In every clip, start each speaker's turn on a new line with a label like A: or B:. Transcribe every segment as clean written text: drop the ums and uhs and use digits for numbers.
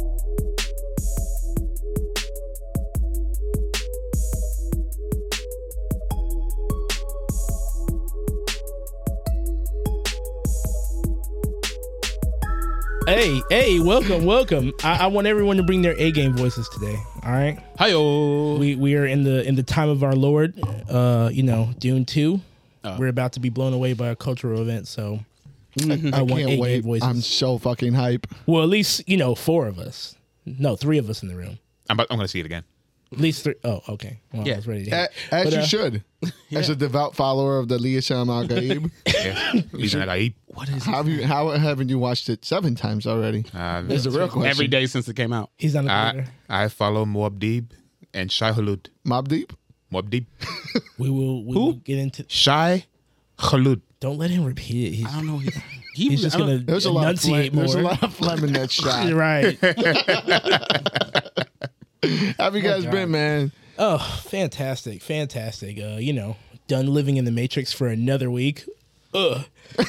A: Hey, welcome. I want everyone to bring their A-game voices today. All right.
B: Hi-yo.
A: We are in the time of our Lord. Dune 2. We're about to be blown away by a cultural event. So
C: I
A: want
C: can't wait.
A: voices.
C: I'm so fucking hype.
A: Well, at least 4 of us. No, 3 of us in the room.
B: I'm going to see it again.
A: At least 3. Oh, okay. Well, I was ready to hear.
C: As you should. As a devout follower of the Liyasham Al-Gaib.
B: What is
C: How haven't you watched it 7 times already? That's the real question.
B: Every day since it came out.
A: He's on the
B: I follow Muad'Dib and Shai Hulud.
C: Mobb Deep?
B: Muad'Dib.
A: We will get into
B: Shai Hulud.
A: Don't let him repeat it.
B: I don't know.
A: He's just going to
C: There's a lot of
A: enunciate more.
C: There's a lot of phlegm in that shot.
A: Right.
C: How have you guys been, man?
A: Oh, fantastic. Done living in the Matrix for another week. But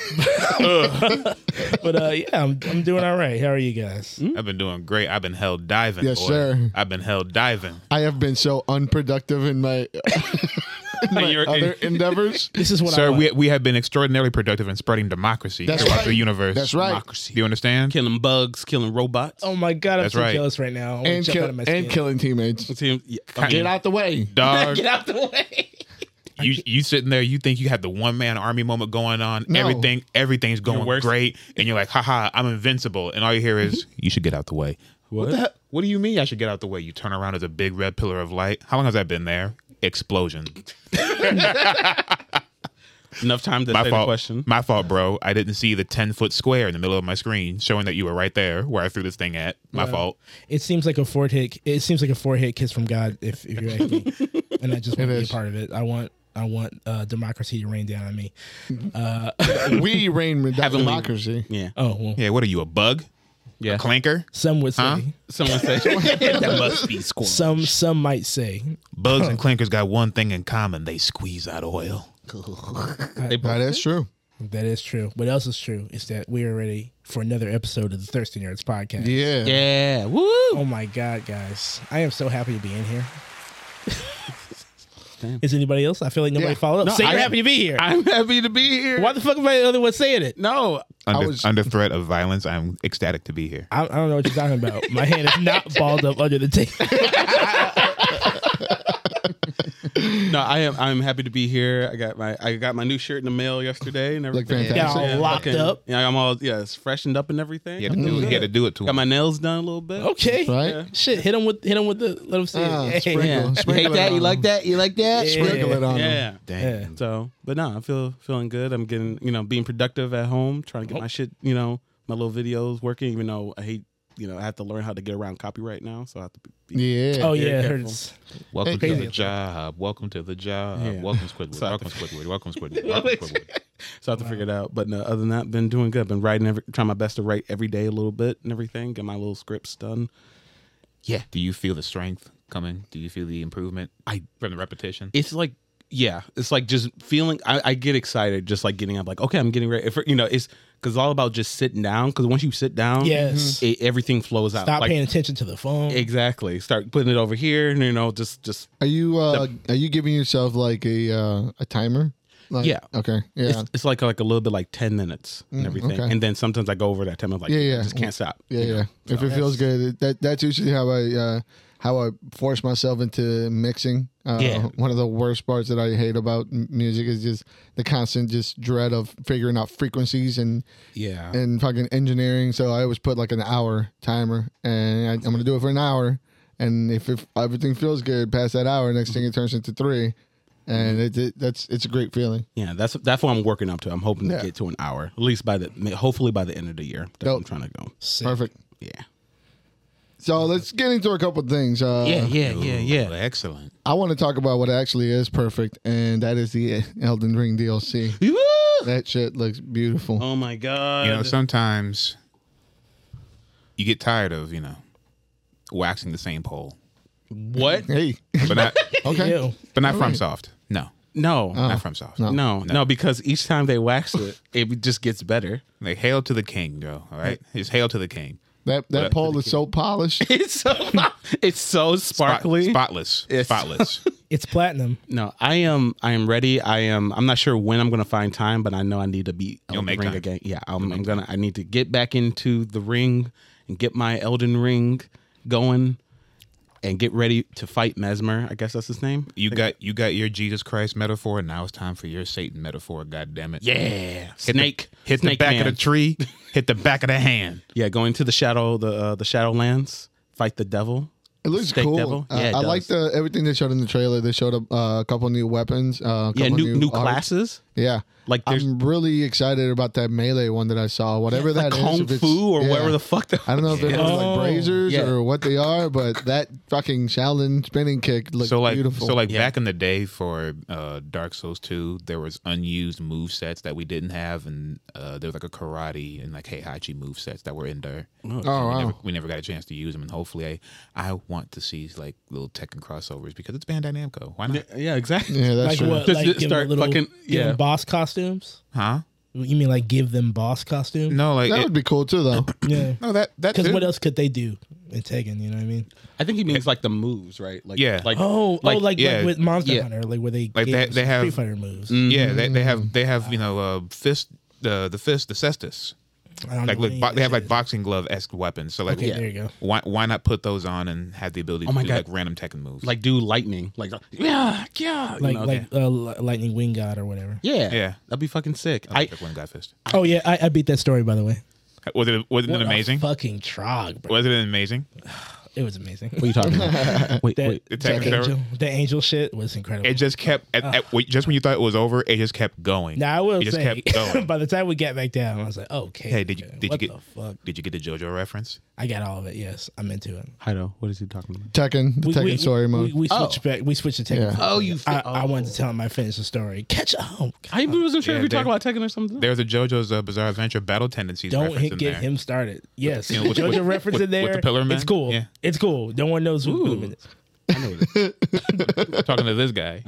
A: I'm doing all right. How are you guys?
B: I've been doing great. I've been held diving.
C: Yes,
B: boy.
C: sir.
B: I've been held diving.
C: I have been so unproductive in my, other endeavors.
A: This is what
B: Sir,
A: I want.
B: we have been extraordinarily productive in spreading democracy
C: That's
B: throughout
C: right.
B: the universe.
C: That's right.
B: Democracy. Do you understand?
D: Killing bugs, killing robots.
A: Oh my God, I'm
B: That's
A: so
B: right.
A: jealous right now. I wanna
C: And,
A: jump out of my skin.
C: killing teammates. Get out the way.
B: Dog.
A: Get out the way.
B: You sitting there, you think you have the one man army moment going on.
C: No.
B: Everything's going great, and you're like, haha, I'm invincible. And all you hear is, you should get out the way. What do you mean I should get out the way? You turn around as a big red pillar of light. How long has that been there? Explosion.
D: Enough time to say the question.
B: My fault, bro. I didn't see the 10-foot square in the middle of my screen showing that you were right there where I threw this thing at. My fault.
A: It seems like a 4-hit. It seems like a 4-hit kiss from God. If you're asking me, and I just want to be a part of it. I want democracy to rain down on me.
C: We reign with
D: Heavenly-
C: democracy.
D: Yeah.
A: Oh well.
B: Yeah, what are you, a bug?
D: Yeah.
B: A clanker?
A: Some would say.
D: Someone said that must be squirrel.
A: Some might say.
B: Bugs and clankers got one thing in common. They squeeze out oil.
C: That is true.
A: That is true. What else is true is that we are ready for another episode of the Thirsty Nerds podcast.
C: Yeah.
D: Yeah. Woo.
A: Oh my God, guys. I am so happy to be in here.
D: Damn.
A: Is anybody else? I feel like nobody
C: Yeah.
A: followed up.
D: No,
A: Say you're
D: I-
A: happy to be here.
D: I'm happy to be here.
A: Why the fuck am I the other one saying it?
D: No.
B: Under threat of violence, I'm ecstatic to be here.
A: I don't know what you're talking about. My hand is not balled up under the table.
D: No, I'm happy to be here. I got my new shirt in the mail yesterday and
C: Look
D: everything.
C: fantastic.
A: Got all locked up.
D: Yeah, it's freshened up and everything.
B: You had to do it to
D: Got
B: him.
D: my nails done a little bit.
A: Okay.
C: Right?
A: Shit, hit him with the let him see it. Hey.
C: sprinkle.
D: Yeah. You
C: Sprinkle
D: hate
C: it
D: that?
C: on
D: You like
C: them.
D: that? You like that?
A: Yeah.
C: Sprinkle it on them.
D: Yeah.
B: Dang.
A: Yeah.
D: So, but no, I'm feeling good. I'm getting, being productive at home, trying to get my shit, my little videos working, even though I hate, I have to learn how to get around copyright now. So I have to be
C: Yeah.
A: Oh yeah,
D: Yeah,
A: I heard
D: careful.
A: it's
B: Welcome to
A: Crazy.
B: the job. Welcome to the job.
D: Yeah.
B: Welcome Squidward. Welcome Squidward. Welcome Squidward. Welcome Squidward.
D: So I have to figure it out. But no, other than that, been doing good. Been writing, trying my best to write every day a little bit and everything. Get my little scripts done. Yeah.
B: Do you feel the strength coming? Do you feel the improvement from the repetition?
D: It's like, it's like just feeling, I get excited just like getting up, like, okay, I'm getting ready. It's because it's all about just sitting down. Because once you sit down,
A: yes.
D: everything flows out.
A: Stop
D: Like,
A: paying attention to the phone.
D: Exactly. Start putting it over here and, just.
C: Are you giving yourself like a timer? Like,
D: Yeah.
C: Okay. Yeah.
D: It's like a little bit like 10 minutes and everything.
C: okay.
D: And then sometimes I go over that 10 minutes, like,
C: Yeah.
D: I just can't stop.
C: Yeah. If it feels good, that's usually how I force myself into mixing.
D: Yeah.
C: One of the worst parts that I hate about music is just the constant just dread of figuring out frequencies and
D: Yeah.
C: fucking engineering. So I always put like an hour timer, and I'm gonna do it for an hour. And if everything feels good past that hour, next thing it turns into 3. And it's a great feeling.
D: Yeah, that's what I'm working up to. I'm hoping to
C: Yeah.
D: get to an hour, at least hopefully by the end of the year. That's what I'm
C: Dope.
D: trying to go.
A: Sick.
C: Perfect.
D: Yeah.
C: So let's get into a couple of things.
D: Yeah.
B: Excellent.
C: I want to talk about what actually is perfect, and that is the Elden Ring DLC. That shit looks beautiful.
D: Oh my god.
B: Sometimes you get tired of, waxing the same pole.
D: What?
C: Hey,
B: But not
C: okay.
A: Ew.
B: but not from soft. No.
D: No.
B: Not from soft.
D: No, because each time they wax it, it just gets better.
B: Like hail to the king, bro. All right? Just hail to the king.
C: That pole is so polished.
D: It's so sparkly,
B: spotless.
A: It's platinum.
D: No, I am ready. I'm not sure when I'm going to find time, but I know I need to be on the ring
B: time.
D: again. Yeah, I need to get back into the ring and get my Elden Ring going and get ready to fight Mesmer. I guess that's his name.
B: You got your Jesus Christ metaphor, and now it's time for your Satan metaphor. God damn it!
D: Yeah,
B: Hit the
D: Snake
B: back
D: Man.
B: of the tree. Hit the back of the hand.
D: Yeah, going to the Shadowlands, fight the devil.
C: It looks
D: Steak
C: cool.
D: Devil? Yeah, it
C: I like
D: does.
C: everything they showed in the trailer. They showed a couple new weapons.
D: New classes.
C: Yeah.
D: Like there's
C: I'm really excited about that melee one that I saw. Whatever
D: like
C: that is.
D: Kung
C: if it's-
D: Fu or
C: yeah.
D: whatever the fuck.
C: I don't know if they're like brazers
D: Yeah.
C: or what they are, but that fucking Shaolin spinning kick looks beautiful.
B: So back in the day for Dark Souls 2, there was unused move sets that we didn't have, and there was like a karate and like Heihachi move sets that were in there.
C: wow.
B: We never got a chance to use them, and hopefully I want to see like little Tekken crossovers because it's Bandai Namco. Why not?
D: Yeah, exactly.
C: Yeah, that's
A: Like
C: true.
A: what?
D: Just
A: Like give them
D: start
A: little,
D: fucking-
A: give them
D: yeah.
A: boss costumes?
B: Huh?
A: You mean like give them boss costumes?
B: No, like
C: That would be cool too, though.
A: Yeah.
B: no that
A: Because what else could they do in Tekken? You know what I mean?
D: I think he means like the moves, right? Like
B: Yeah.
D: like
A: Like
B: yeah.
A: with Monster
D: Yeah.
A: Hunter, like where they
B: Like
A: gave
B: they have-
A: Street Fighter moves.
B: Yeah, they have fist the cestus.
A: I don't
B: Like
A: know
B: look,
A: what
B: they have
A: any
B: like
A: of
B: boxing glove esque weapons. So like,
A: Okay, there you go.
B: Why not put those on and have the ability to
D: my
B: do
D: God.
B: like random Tekken moves?
D: like do lightning, like yeah.
A: that is.
D: you know, okay.
A: Lightning Wing God or whatever.
B: Yeah.
D: that'd be fucking sick.
B: I like one guy fist.
A: Oh yeah, I beat that story by the way.
B: Was it
A: What
B: amazing?
A: a fucking trog, bro.
B: Was it amazing?
A: It was amazing.
D: What are you talking about? Wait,
A: That,
D: wait.
B: The
A: that
B: Tekken server?
A: angel shit was incredible.
B: It just kept just when you thought it was over, it just kept going.
A: Now I will
B: it just
A: say,
B: kept going.
A: by the time we got back down, I was like, okay.
B: Hey, did you
A: what
B: get
A: the fuck?
B: Did you get the JoJo reference?
A: I got all of it. Yes, I'm into it.
D: Hido, what is he talking about?
C: Tekken, the Tekken story mode.
A: We switched back. We switched to Tekken.
C: Yeah.
D: Oh, you.
A: I wanted to tell him I finished the story. Catch up.
D: I wasn't sure
B: Yeah,
D: if we
B: there-
D: talk about Tekken or something.
B: There's a JoJo's Bizarre Adventure Battle Tendencies
A: Don't
B: reference in
A: get
B: there.
A: him started. Yes,
B: you know, with-
A: JoJo
B: with-
A: reference
B: with-
A: in there.
B: with the Pillar Man?
A: It's cool.
B: Yeah.
A: It's cool. No one knows who Pillar Man is.
D: I know it.
B: Talking to this guy,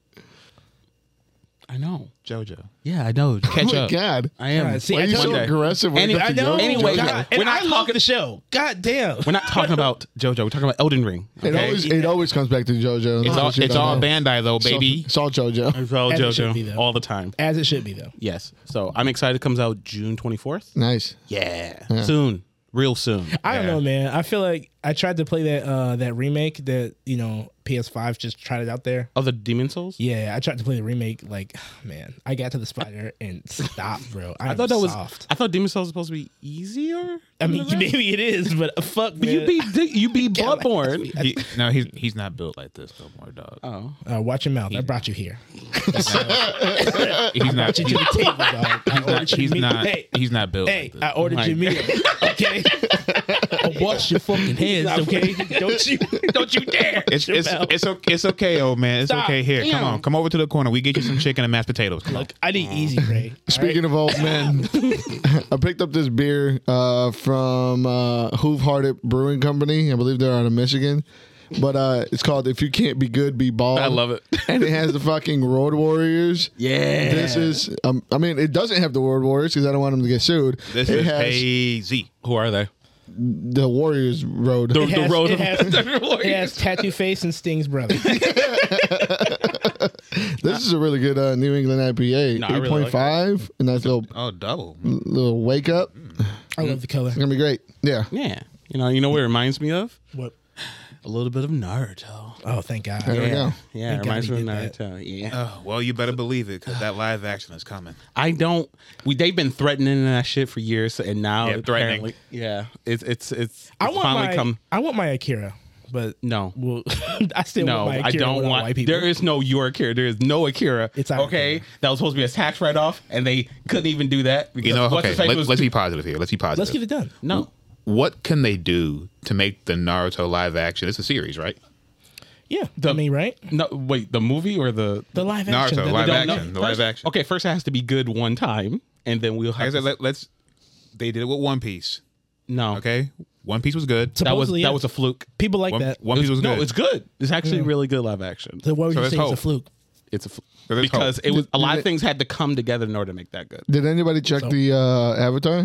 D: I know.
B: JoJo.
D: Yeah, I know.
B: Catch
C: Oh my
B: up.
C: God.
D: I am.
A: God, see,
C: Why are you
A: told
C: so
A: you.
C: aggressive when it comes
A: I
C: to
A: know.
C: JoJo?
D: Anyway,
A: God,
D: we're
A: and
D: not
A: I love
D: talking-
A: the show. God damn.
D: We're not talking about JoJo. We're talking about Elden Ring.
C: It always comes back to JoJo.
B: It's all Bandai though, baby.
C: It's all JoJo.
D: It's all
A: As it should be,
D: JoJo
A: though.
D: all the time.
A: As it should be though.
D: Yes. So I'm excited. It comes out June 24th.
C: Nice.
D: Yeah. Soon. Real soon.
A: I don't know, man. I feel like I tried to play that remake that PS5 just tried it out there.
D: Oh, the Demon Souls?
A: Yeah, I tried to play the remake. Like, man, I got to the spider and stopped, bro.
D: I thought that was.
A: soft.
D: I thought Demon Souls was supposed to be easier.
A: I mean, maybe it is, but fuck, man.
D: You beat Bloodborne.
B: He's not built like this no more, dog.
D: Oh.
A: Watch your mouth. I brought you here.
B: He's not.
A: You to the table, dog. I ordered your meal. Hey,
B: He's not built.
A: hey,
B: like this.
A: I ordered your meal. Okay. Wash your fucking hands, okay? Don't you dare.
B: It's okay, old man. It's
A: Stop.
B: okay. Here, come over to the corner. We get you some chicken and mashed potatoes. Come on.
A: Look, I need easy, Ray.
C: Speaking of old men, I picked up this beer from Hoof Hearted Brewing Company. I believe they're out of Michigan. But it's called If You Can't Be Good, Be Bald.
D: I love it.
C: And it has the fucking Road Warriors.
D: Yeah.
C: This is, I mean, it doesn't have the Road Warriors because I don't want them to get sued.
B: This
C: it
B: is
C: has
B: AZ.
D: Who are they?
C: the Warriors Road.
D: The road of
A: it has Tattoo Face and Sting's brother.
C: This is a really good New England IPA.
D: No, I really like
C: 8.5. A nice little
B: double.
C: wake up.
A: I love the color.
C: It's going to be great. Yeah.
D: Yeah. You know what it reminds me of?
A: What?
D: A little bit of Naruto.
A: Oh, thank God.
C: There we go.
D: Yeah, it
A: Thank
D: reminds
A: God
D: me
A: he
D: of
A: did that.
D: Naruto. Yeah.
B: Oh, well, you better believe it because that live action is coming.
D: They've been threatening that shit for years, and now
B: Yeah, threatening.
D: apparently, it's
A: I want
D: finally
A: my
D: come.
A: I want my Akira, but
D: No.
A: well, I still
D: No,
A: want my
D: I
A: Akira
D: don't
A: without
D: want.
A: white people.
D: There is no your Akira. There is no Akira.
A: It's our
D: okay.
A: Akira.
D: That was supposed to be a tax write off, and they couldn't even do that. Because
B: You know,
D: what's
B: okay,
D: his face was
B: let's
D: too-
B: be positive here. Let's be positive.
A: Let's get it done.
D: No.
B: What can they do to make the Naruto live action? It's a series, right?
A: Yeah, I mean, right?
D: No, wait. The movie or the
A: The live action.
B: Naruto
A: the-
B: live
A: the-
B: action. The live
D: First-
B: action.
D: Okay, first it has to be good one time, and then we'll
B: Like I
D: have.
B: said, let's. They did it with One Piece.
D: No.
B: Okay, One Piece was good.
A: Supposedly,
D: That
A: yeah.
D: was a fluke.
A: People like that.
B: One Piece was good.
D: No, it's good. It's actually really good live action.
A: So what would
B: So
A: you
B: let's
A: say is a
B: hope.
A: fluke?
D: It's a
B: So let's
D: because
B: hope.
D: it was a lot of things had to come together in order to make that good.
C: Did anybody check the Avatar?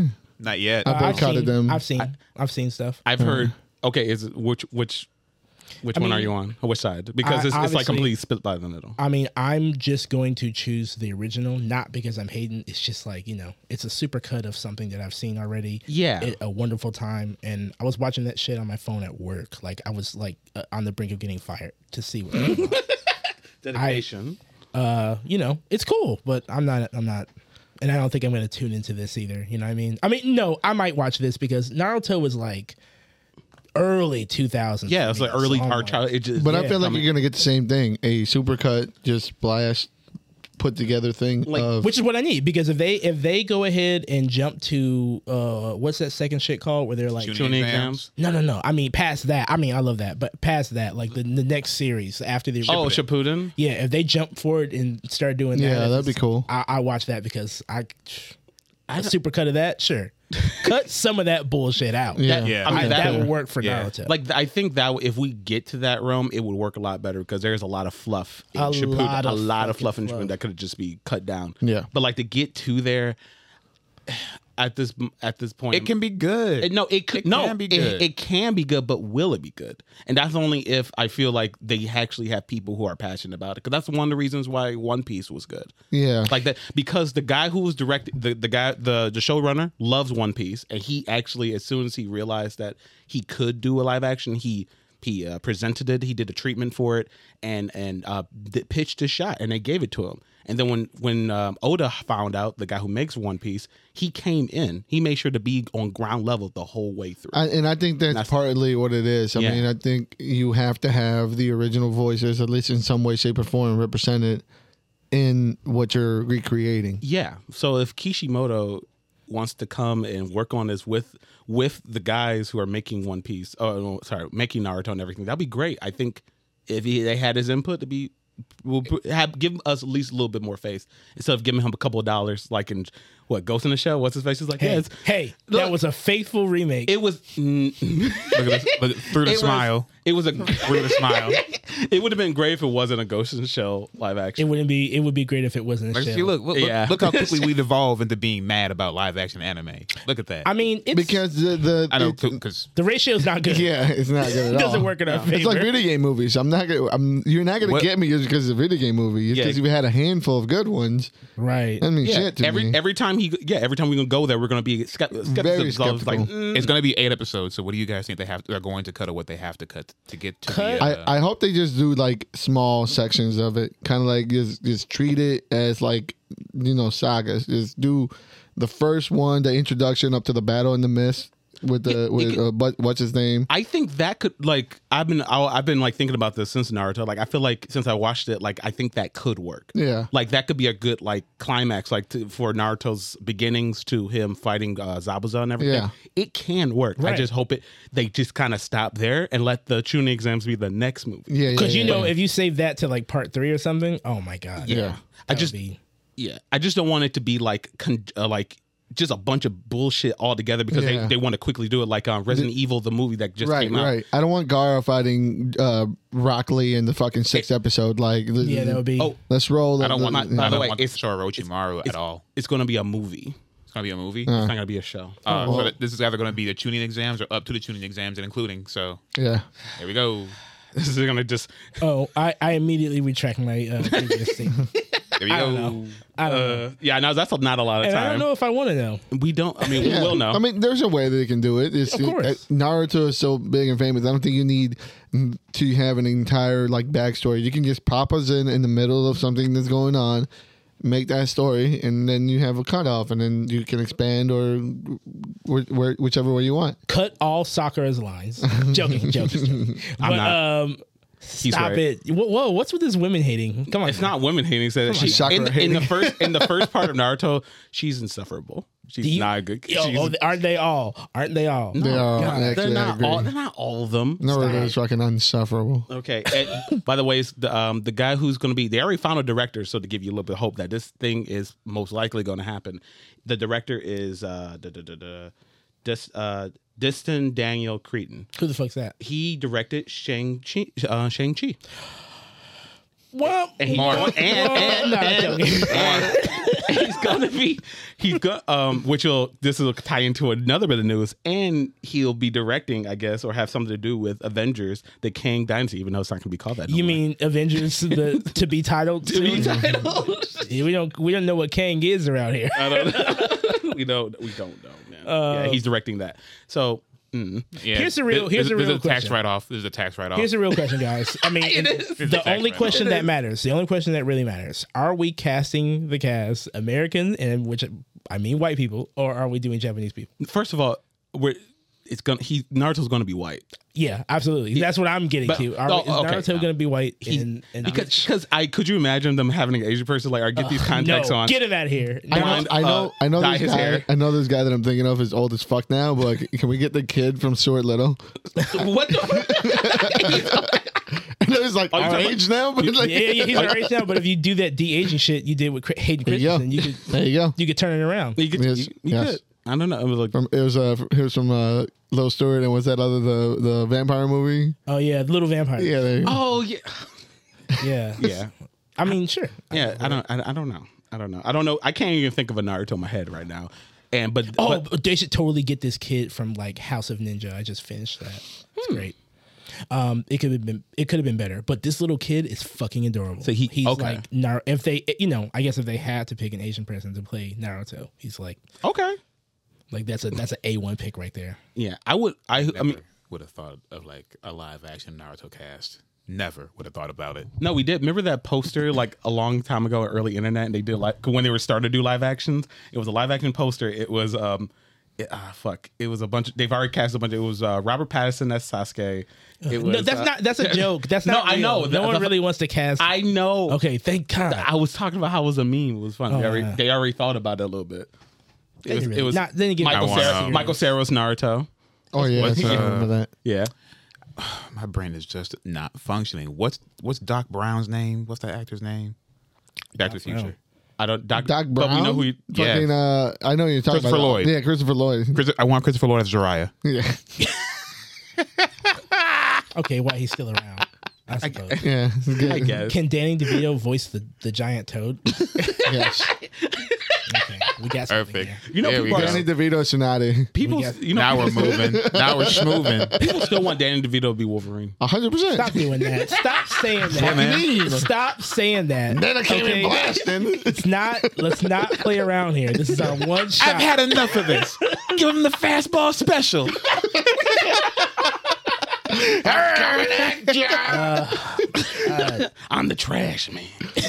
B: Not yet.
C: I boycotted them.
A: I've seen stuff.
D: I've heard. Okay, is it, which one are you on? Or which side? Because it's like completely split by the middle.
A: I mean, I'm just going to choose the original, not because I'm hating. It's just like, it's a super cut of something that I've seen already.
D: Yeah.
A: A wonderful time. And I was watching that shit on my phone at work. Like, I was like on the brink of getting fired to see what
D: dedication.
A: It's cool, but I'm not, and I don't think I'm going to tune into this either. You know what I mean? No, I might watch this because Naruto was like early 2000s.
D: Yeah, it's like early our child.
C: But I feel like you're gonna get the same thing, a supercut, just blast, put together thing,
A: which is what I need, because if they go ahead and jump to what's that second shit called where they're like
B: Chunin exams?
A: No. I mean past that. I mean I love that, but past that, like the next series after the
D: Shippuden.
A: Yeah, if they jump forward and start doing that,
C: that'd be cool.
A: I watch that because a supercut of that, sure. Cut some of that bullshit out.
C: Yeah.
D: I mean,
A: that would work for Naruto.
D: Like, I think that if we get to that realm, it would work a lot better because there's a lot of fluff in Shippuden. A lot of fluff in Shippuden that could just be cut down.
C: Yeah.
D: But like to get to there at this point,
B: it can be good.
D: It can be good. It can be good, but will it be good? And that's only if I feel like they actually have people who are passionate about it. Because that's one of the reasons why One Piece was good.
C: Yeah,
D: like that, because the guy who was directing the showrunner loves One Piece, and he actually, as soon as he realized that he could do a live action, he presented it. He did a treatment for it, and pitched his shot, and they gave it to him. And then when Oda found out, the guy who makes One Piece, he came in. He made sure to be on ground level the whole way through.
C: And I think that's partly what it is. I mean, I think you have to have the original voices, at least in some way, shape, or form, represented in what you're recreating.
D: Yeah. So if Kishimoto wants to come and work on this with the guys who are making One Piece, making Naruto and everything, that'd be great. I think if they had his input, to be. Give us at least a little bit more face instead of giving him a couple of dollars, like in Ghost in the Shell. What's his face? Is like,
A: that was a faithful remake.
D: It was
B: look through the smile.
D: It was through the smile. It would have been great if it wasn't a Ghost in the Shell live action.
A: It would be great if it wasn't a Shell.
B: See, look how quickly we devolve into being mad about live action anime. Look at that.
A: I mean,
C: because
A: the ratio's not good.
C: Yeah, it's not good at all.
A: It doesn't work in our favor.
C: It's like video game movies. You're not gonna get me just because it's a video game movie. It's because you had a handful of good ones,
A: right?
C: I mean, shit to me.
D: Every time we're gonna go there, we're gonna be skeptical.
C: Very skeptical.
D: Like,
B: It's gonna be 8 episodes. So what do you guys think they're going to cut, or what they have to cut to get to?
C: I hope they just do like small sections of it, kind of like just treat it as like sagas. Just do the first one, the introduction up to the battle in the mist with what's his name.
D: I think that could I've been like thinking about this since Naruto. Like I feel like since I watched it, like I think that could work.
C: Yeah,
D: like that could be a good like climax, like for Naruto's beginnings to him fighting Zabuza and everything.
C: Yeah.
D: It can work. Right. I just hope they just kind of stop there and let the Chunin exams be the next movie.
C: Yeah,
A: because if you save that to like part 3 or something, oh my god.
C: Yeah,
D: I just don't want it to be like just a bunch of bullshit all together because they want to quickly do it like Resident Evil, the movie that just came out. Right.
C: I don't want Gaara fighting Rock Lee in the fucking 6th episode. Like,
A: that would be.
C: Oh, let's roll.
B: I don't want it's Orochimaru at all.
D: It's going to be a movie.
B: It's going to be a movie.
D: It's not going to be a show.
B: So this is either going to be the Chunin exams or up to the Chunin exams and including. So
C: yeah,
B: there we go.
D: This is going to just.
A: Oh, I immediately retract my previous statement.
B: There you go.
A: I don't know.
D: Yeah, no, that's not a lot of time.
A: I don't know if I want to know.
D: We don't. I mean, we will know.
C: I mean, there's a way that they can do it.
A: Of course.
C: Naruto is so big and famous. I don't think you need to have an entire like backstory. You can just pop us in the middle of something that's going on, make that story, and then you have a cutoff, and then you can expand or whichever way you want.
A: Cut all Sakura's lines. Joking.
D: I'm not.
A: Stop it! Whoa, what's with this women hating? Come on,
D: it's not women hating. So in the first part of Naruto, she's insufferable. She's not good.
A: Aren't they all?
C: No,
A: they are.
D: They're not all of them.
C: Naruto is fucking insufferable.
D: Okay. And, by the way, the guy who's going to be, they already found a director, so to give you a little bit of hope that this thing is most likely going to happen. The director is Distin Daniel Cretton.
A: Who the fuck's that?
D: He directed Shang-Chi.
A: Well,
D: and This will tie into another bit of news, and he'll be directing, I guess, or have something to do with Avengers: The Kang Dynasty, even though it's not going to be called that.
A: You mean Avengers to be titled?
D: to be titled?
A: We don't know what Kang is around here.
D: I don't know. we don't know, man. Yeah, he's directing that. So.
B: Yeah.
A: Here's the real
B: tax
A: question.
B: write-off. There's a tax write-off.
A: Here's the real question, guys. I mean, the only question that matters, the only question that really matters, are we casting the cast American, and which I mean white people, or are we doing Japanese people?
D: First of all, Naruto's going to be white.
A: Yeah, absolutely. That's what I'm getting to. Is Naruto going to be white?
D: Because could you imagine them having an Asian person get these contacts on?
A: Get him out of here.
C: I know
D: dye
C: this
D: his
C: guy.
D: hair.
C: I know this guy that I'm thinking of is old as fuck now. But can we get the kid from Stuart Little?
D: What the?
C: I know he's our age now, but
A: yeah, he's our age now. But if you do that de-aging shit you did with Hayden Christensen, you could turn it around.
D: You could. I don't know.
C: It was from Little Stewart, and what's that other the vampire movie?
A: Oh yeah, Little Vampire.
C: Yeah. There you go.
D: Oh yeah.
A: Yeah.
D: Yeah.
A: I mean, sure.
D: Yeah. I don't know. I can't even think of a Naruto in my head right now. But
A: they should totally get this kid from House of Ninja. I just finished that. It's great. It could have been better, but this little kid is fucking adorable. So he's
D: okay.
A: If they, I guess if they had to pick an Asian person to play Naruto, he's
D: okay.
A: That's an A1 pick right there.
D: Yeah, I would
B: have thought of a live action Naruto cast. Never would have thought about it.
D: No, we did. Remember that poster a long time ago, early internet, and they did when they were starting to do live actions. It was a live action poster. It was It was a bunch. They've already cast a bunch. It was Robert Pattinson as Sasuke.
A: No, that's a joke. That's not.
D: I know.
A: No one really wants to cast.
D: I know.
A: Okay, thank God.
D: I was talking about how it was a meme. It was fun. They already thought about it a little bit. It was Michael Cera's Naruto.
C: Oh yeah, I remember that.
D: Yeah.
B: My brain is just not functioning. What's Doc Brown's name? What's that actor's name? Back to the Future.
D: I don't.
C: Doc Brown.
D: But we know who.
C: Fucking, I know you're talking
B: Christopher
C: about
B: Lloyd.
C: Yeah, Christopher Lloyd.
B: I want Christopher Lloyd as Jiraiya.
C: Yeah.
A: Okay, why he's still around? I suppose.
C: Yeah,
D: I guess.
A: Can Danny DeVito voice the giant toad?
C: Yes.
A: Okay, we got something
B: Perfect.
A: here.
D: You know,
B: There
C: Danny DeVito Tsunade.
D: people.
B: Now we're moving. Now we're schmoving.
D: People still want Danny DeVito to be Wolverine.
C: 100%.
A: Stop doing that. Stop saying that.
B: Yeah, man.
A: Stop saying that.
C: Then I came in blasting.
A: Let's not play around here. This is our one shot.
B: I've had enough of this. Give him the fastball special.
D: I'm the trash man.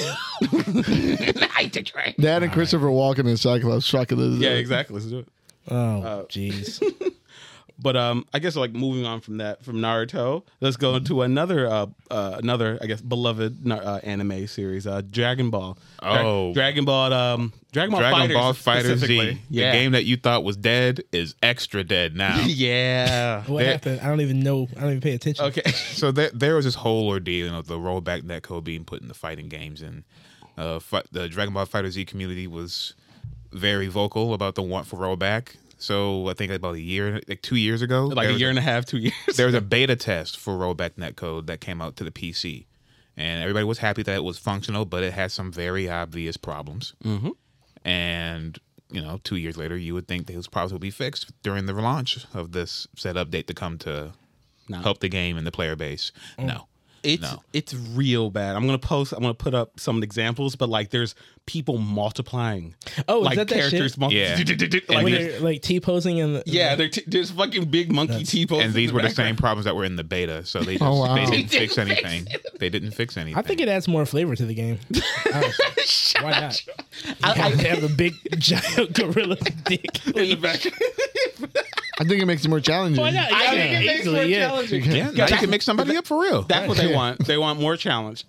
D: I hate the trash.
C: That and Christopher Walken and Cyclops.
D: Yeah, exactly. Let's do it.
A: Oh, jeez.
D: But I guess moving on from Naruto, let's go into another I guess beloved anime series, Dragon Ball. Dragon Ball
B: Fighter Z.
D: Yeah.
B: The game that you thought was dead is extra dead now.
D: Yeah.
A: What happened? I don't even know. I don't even pay attention.
D: Okay.
B: So there was this whole ordeal of the rollback netcode being put in the fighting games, and the Dragon Ball Fighter Z community was very vocal about the want for rollback. So I think about 2 years ago,
D: a year and a half, 2 years.
B: There was a beta test for rollback netcode that came out to the PC, and everybody was happy that it was functional, but it had some very obvious problems. Mm-hmm. And 2 years later, you would think those problems would be fixed during the launch of this said update to come to help the game and the player base. No.
D: It's real bad. I'm gonna put up some examples, but there's people multiplying.
A: Oh, is that
D: characters?
B: Yeah.
A: They're T-posing and
D: there's fucking big monkey T-posing.
B: And these were the same problems that were in the beta, so they didn't fix anything. They didn't fix anything.
A: I think it adds more flavor to the game. Why not? You have a big giant gorilla dick in the back.
C: I think it makes it more challenging.
A: Why not?
D: I think it makes it more challenging.
B: Yeah, now you can mix somebody up for real.
D: That's what they want. They want more challenge.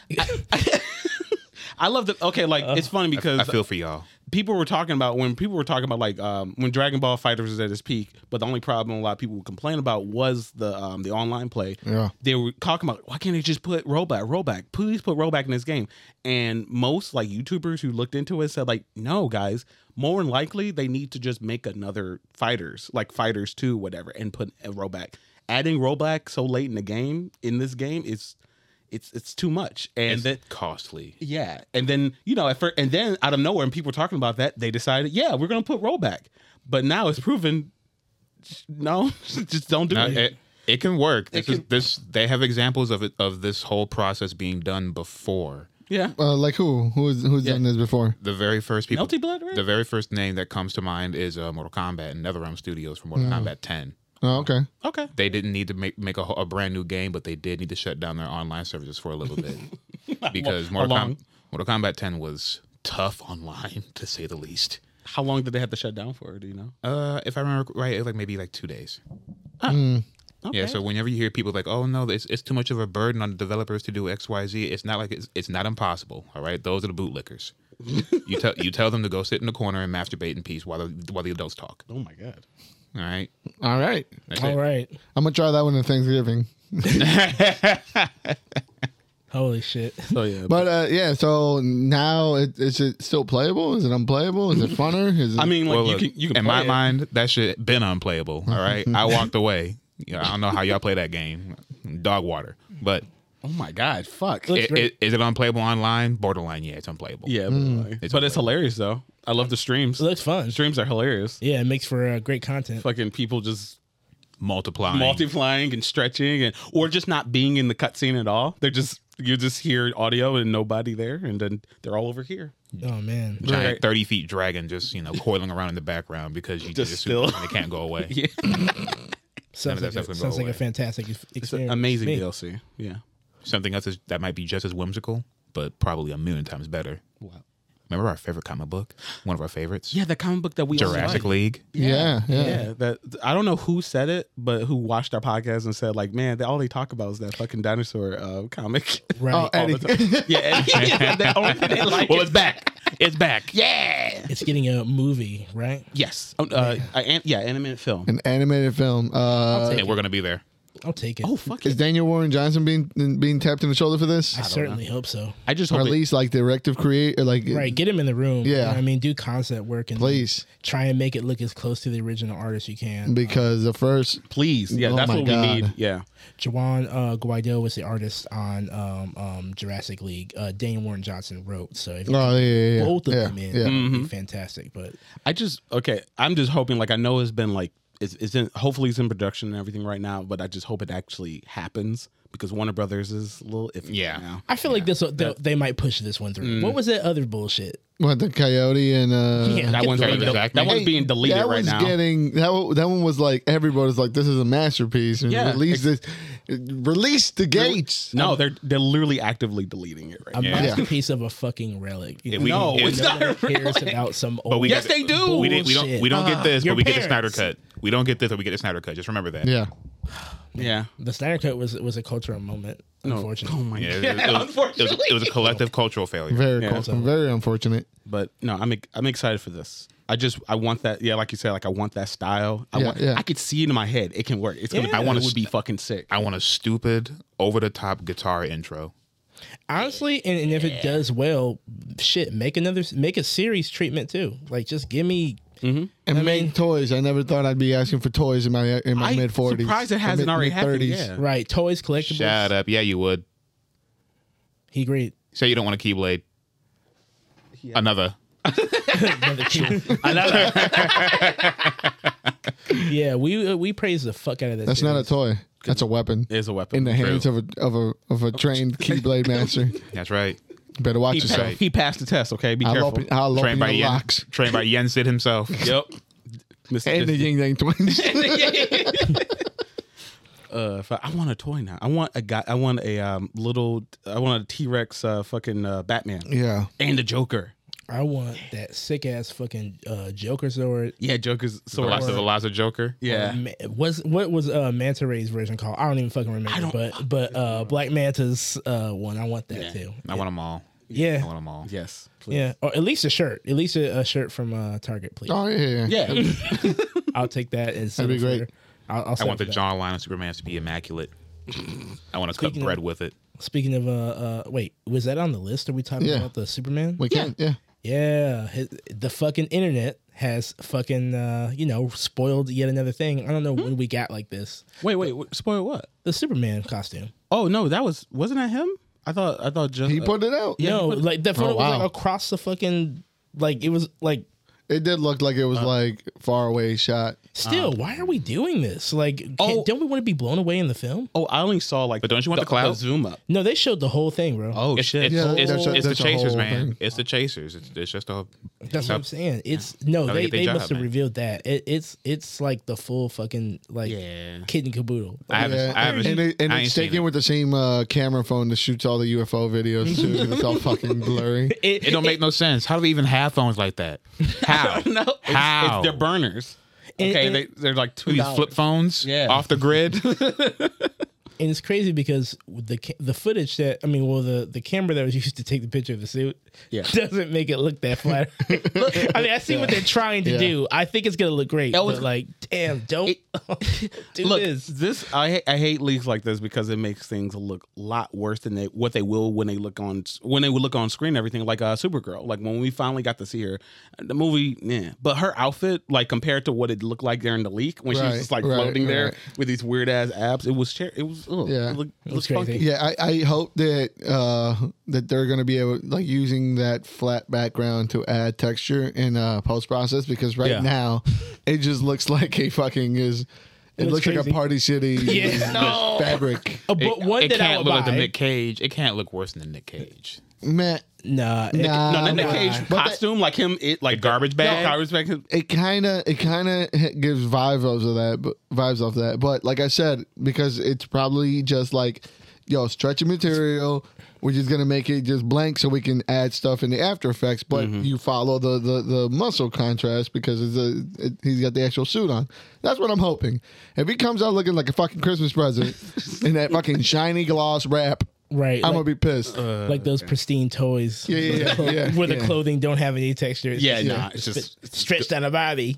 D: I love that. Okay, it's funny because
B: I feel for y'all.
D: When people were talking about when Dragon Ball FighterZ was at its peak, but the only problem a lot of people would complain about was the online play.
C: Yeah.
D: They were talking about, why can't they just put rollback? Please put rollback in this game. And most YouTubers who looked into it said no, guys, more than likely they need to just make another Fighters, like Fighters 2, whatever, and put a rollback. Adding rollback so late in the game, in this game, is it's too much, and
B: It's
D: then
B: costly.
D: yeah, and then and then out of nowhere, and people were talking about that, they decided, yeah, we're gonna put rollback, but now it's proven, no, just don't do
B: No,
D: it.
B: it can work.
D: It
B: They have examples of it, of this whole process being done before.
D: Yeah,
C: Like who's done this before?
B: The very first people,
D: Melty Blood, right?
B: the very first name that comes to mind is Mortal Kombat and NetherRealm Studios for Mortal Kombat 10.
C: Oh, okay.
D: Okay,
B: They didn't need to make a brand new game, but they did need to shut down their online services for a little bit because
D: How long?
B: Mortal Kombat 10 was tough online, to say the least.
D: how long did they have to shut down for? Do you know?
B: If I remember right, it was like maybe like 2 days.
D: Okay.
B: Yeah, so whenever you hear people like, "Oh no, it's too much of a burden on the developers to do X, Y, Z," it's not like it's not impossible. All right, those are the bootlickers. you tell them to go sit in the corner and masturbate in peace while the adults talk.
D: Oh my god.
B: All right,
C: All right.
B: that's
A: All
B: it.
A: right.
C: I'm gonna try that one at Thanksgiving.
A: Holy shit.
D: So yeah,
C: But yeah, so now is it still playable? Is it unplayable? Is it funner? Is it,
D: I mean, like
B: Well, look,
D: you can
B: in
D: play
B: my
D: it.
B: mind, that shit been unplayable. All right, I walked away. I don't know how y'all play that game, dog water. But
D: Oh my god, fuck.
A: Looks great.
B: is it unplayable online? Borderline, yeah, it's unplayable.
D: Yeah, but it's hilarious though. I love the streams.
A: It looks fun.
D: Streams are hilarious.
A: Yeah, it makes for great content.
D: Fucking people just
B: Multiplying.
D: multiplying and stretching, and or just not being in the cutscene at all. They're just you just hear audio and nobody there, and then they're all over here.
A: Oh man.
B: Giant
D: Right.
B: 30 feet dragon just coiling around in the background because you
D: Just
B: just
D: still.
B: and it can't go away.
D: Yeah,
A: Sounds
B: that
A: like,
B: stuff can go
A: sounds like a
B: away.
A: fantastic
D: it's
A: experience.
D: an amazing
A: Me.
D: DLC. Yeah.
B: Something else that might be just as whimsical, but probably a million times better.
D: Wow.
B: Remember our favorite comic book? One of our favorites?
D: Yeah, the comic book that we all
B: Jurassic
D: like.
B: League.
C: yeah.
D: Yeah, that I don't know who said it, but who watched our podcast and said like, man, all they talk about is that fucking dinosaur comic.
A: Right.
C: Oh,
D: All
C: Eddie.
D: the time. Yeah, Eddie. Yeah, the only thing they like.
B: Well,
D: is-
B: it's back. It's back.
D: Yeah.
A: It's getting a movie, right?
D: Yes. Animated film.
C: An animated film.
B: And we're going to be there.
A: I'll take it.
D: Oh fuck
C: Is
D: it!
C: Daniel Warren Johnson being tapped in the shoulder for this?
A: I certainly hope so.
D: I just
C: Or
D: hope
C: at least like directive create or like
A: Right, get him in the room. You know
C: Yeah.
A: what I mean, do concept work and
C: please,
A: try and make it look as close to the original artist you can.
C: because the first
D: please. Yeah,
C: Oh
D: that's
C: my
D: what
C: God.
D: we need. Yeah.
A: Juan Guaido was the artist on Jurassic League. Daniel Warren Johnson wrote. So if you
C: oh yeah, yeah,
A: both of
C: yeah,
A: them in,
C: yeah.
A: it would be fantastic. But
D: I'm just hoping. Like I know it's been like it's in. Hopefully it's in production and everything right now. But I just hope it actually happens because Warner Brothers is a little iffy.
B: Yeah.
D: Right now.
A: I feel like they might push this one through. What was that other bullshit?
C: What, the Coyote and
A: Yeah,
D: That one's
B: Sorry,
D: being,
B: exactly.
D: that one's being deleted
C: that
D: right
C: was
D: now.
C: getting that one was like everybody's like, this is a masterpiece and
D: Yeah,
C: release the gates.
D: No, they're literally actively deleting it right
A: A
D: now.
A: masterpiece of a fucking relic.
B: Yeah, we-
D: No,
B: it-
D: it's not a
A: Nobody cares
D: relic.
A: about some old.
B: But we
D: Yes,
B: got-
D: they do.
B: We don't get this,
A: Your
B: but we get the Snyder
A: parents.
B: cut. We don't get this, but we get the Snyder cut. Just remember that.
C: Yeah,
D: Yeah.
A: The Snyder Cut was a cultural moment.
D: No.
A: Unfortunately.
D: Oh my
B: Yeah,
D: god.
B: it was a collective cultural failure.
C: very
D: Yeah.
C: cool. Very unfortunate.
D: But no, I'm excited for this. I want that. Yeah, like you said, like I want that style.
C: Yeah.
D: I could see it in my head. It can work. It's gonna.
A: Yeah.
D: I want it would be fucking sick.
B: I want a stupid, over the top guitar intro.
A: Honestly, and if it does well, shit, make a series treatment too. Like just give me
C: And make toys. I never thought I'd be asking for toys in my
D: I'm
C: mid 40s.
D: surprised it hasn't already happened. Yeah.
A: right toys, collectibles.
B: Shut up. Yeah, you would.
A: He agreed.
B: Say you don't want a Keyblade. Another.
A: Another key. Yeah, we praise the fuck out of that.
C: That's not a
A: series.
C: toy. That's a weapon
D: It is a weapon.
C: in the hands
B: True.
C: of a trained Keyblade master.
B: That's right.
C: Better watch
D: He,
C: yourself.
D: he passed the test. Okay, be
C: I'll
D: careful.
C: open
B: Trained by
C: your
B: Yen.
C: locks.
B: Trained by Yen Sid himself.
D: Yep. Mr.
C: And the Ying Yang twins.
D: I want a toy now. I want a guy. I want a little. I want a T-Rex fucking Batman
C: yeah.
D: and a Joker.
A: I want that sick ass fucking Joker sword.
D: Yeah, Joker's
B: The
D: sword.
B: Last of the Laza Joker.
D: Yeah.
A: What was Manta Ray's version called? I don't even fucking remember. But Black Manta's one. I want that
D: Yeah.
A: too.
B: I want them all. I
A: Yeah,
B: want them all.
D: Yes. Please.
A: yeah, or at least a shirt. At least a shirt from Target, please.
C: Oh yeah.
D: Yeah.
A: I'll take that and
C: That'd be great.
A: I'll
B: I want the
A: settle for that.
B: John line of Superman to be immaculate. I want to cut
A: Speaking of-
B: bread with it.
A: Speaking of wait, was that on the list? Are we talking
C: Yeah.
A: about the Superman?
C: We can. Yeah.
A: Yeah, the fucking internet has fucking spoiled yet another thing. I don't know when we got like this.
D: Wait, spoil what?
A: The Superman costume.
D: Oh no, wasn't that him? I thought just
C: He put it out.
D: Yeah,
A: No,
D: he put-
A: like the photo
C: Oh,
A: was
C: wow.
A: like across the fucking it was like.
C: It did look like it was like far away shot.
A: Still, why are we doing this? Like,
D: Oh.
A: don't we want to be blown away in the film?
D: Oh, I only saw like.
B: But don't you want the clout?
D: zoom up?
A: No, they showed the whole thing, bro.
D: Oh
B: It's,
D: shit!
B: it's,
C: Yeah,
B: it's,
C: that's a-
B: it's the
C: that's a
B: chasers,
C: whole
B: man.
C: thing.
B: It's the chasers. It's just a.
A: That's what I'm saying. It's no,
B: Gotta
A: they
B: get their job,
A: must have
B: man.
A: revealed that. It's like the full fucking
D: Yeah.
A: kid and caboodle.
B: I haven't. I haven't.
C: and
B: I ain't
C: it's
B: seen
C: taken
B: it.
C: with the same camera phone that shoots all the UFO videos too. 'Cause it's all fucking blurry.
B: It don't make no sense. How do we even have phones like that? How?
D: No,
B: How?
D: it's their burners.
A: And-
D: Okay,
A: and-
D: they're like
B: These
D: $2.
B: flip phones
D: Yeah.
B: off the grid.
A: And it's crazy because the footage the camera that was used to take the picture of the suit
D: Yeah.
A: doesn't make it look that flat. I mean, I see what they're trying to
C: Yeah.
A: do. I think it's gonna look great.
D: That was-
A: but like, damn, don't do
D: Look,
A: this.
D: I hate leaks like this because it makes things look a lot worse than what they will when they look on screen. And everything like Supergirl. Like when we finally got to see her, the movie, yeah. But her outfit, like compared to what it looked like during the leak when she was
C: Right,
D: just like
C: right,
D: floating there
C: right.
D: with these weird ass abs, it was ugh,
C: Yeah.
D: it looked
A: was
D: funky.
A: crazy.
C: Yeah, I hope that that they're gonna be able like using that flat background to add texture in post process because right
A: Yeah.
C: now it just looks like a fucking is. It
A: looks
C: looks like a
A: crazy.
C: Party City
A: Yeah. No.
C: fabric.
A: But one
B: it
A: that I
B: can't
A: would
B: look like
A: buy.
B: the Nick Cage. It can't look worse than the Nick Cage.
C: Man,
A: Nah,
C: Nah.
D: No, the Nick
C: Nah.
D: Cage
C: But that-
D: costume, like him, like
B: garbage bag?
D: garbage bag.
C: it kind of gives vibes off that. But like I said, because it's probably just like, yo, stretching material. We're just gonna make it just blank so we can add stuff in the After Effects. But you follow the muscle contrast because he's got the actual suit on. That's what I'm hoping. If he comes out looking like a fucking Christmas present in that fucking shiny gloss wrap,
A: right.
C: I'm
A: like,
C: gonna be pissed.
A: like those pristine toys.
C: Yeah.
A: Where the clothing don't have any texture. It's
D: Yeah,
A: just
D: nah, it's just
A: stretched on a body.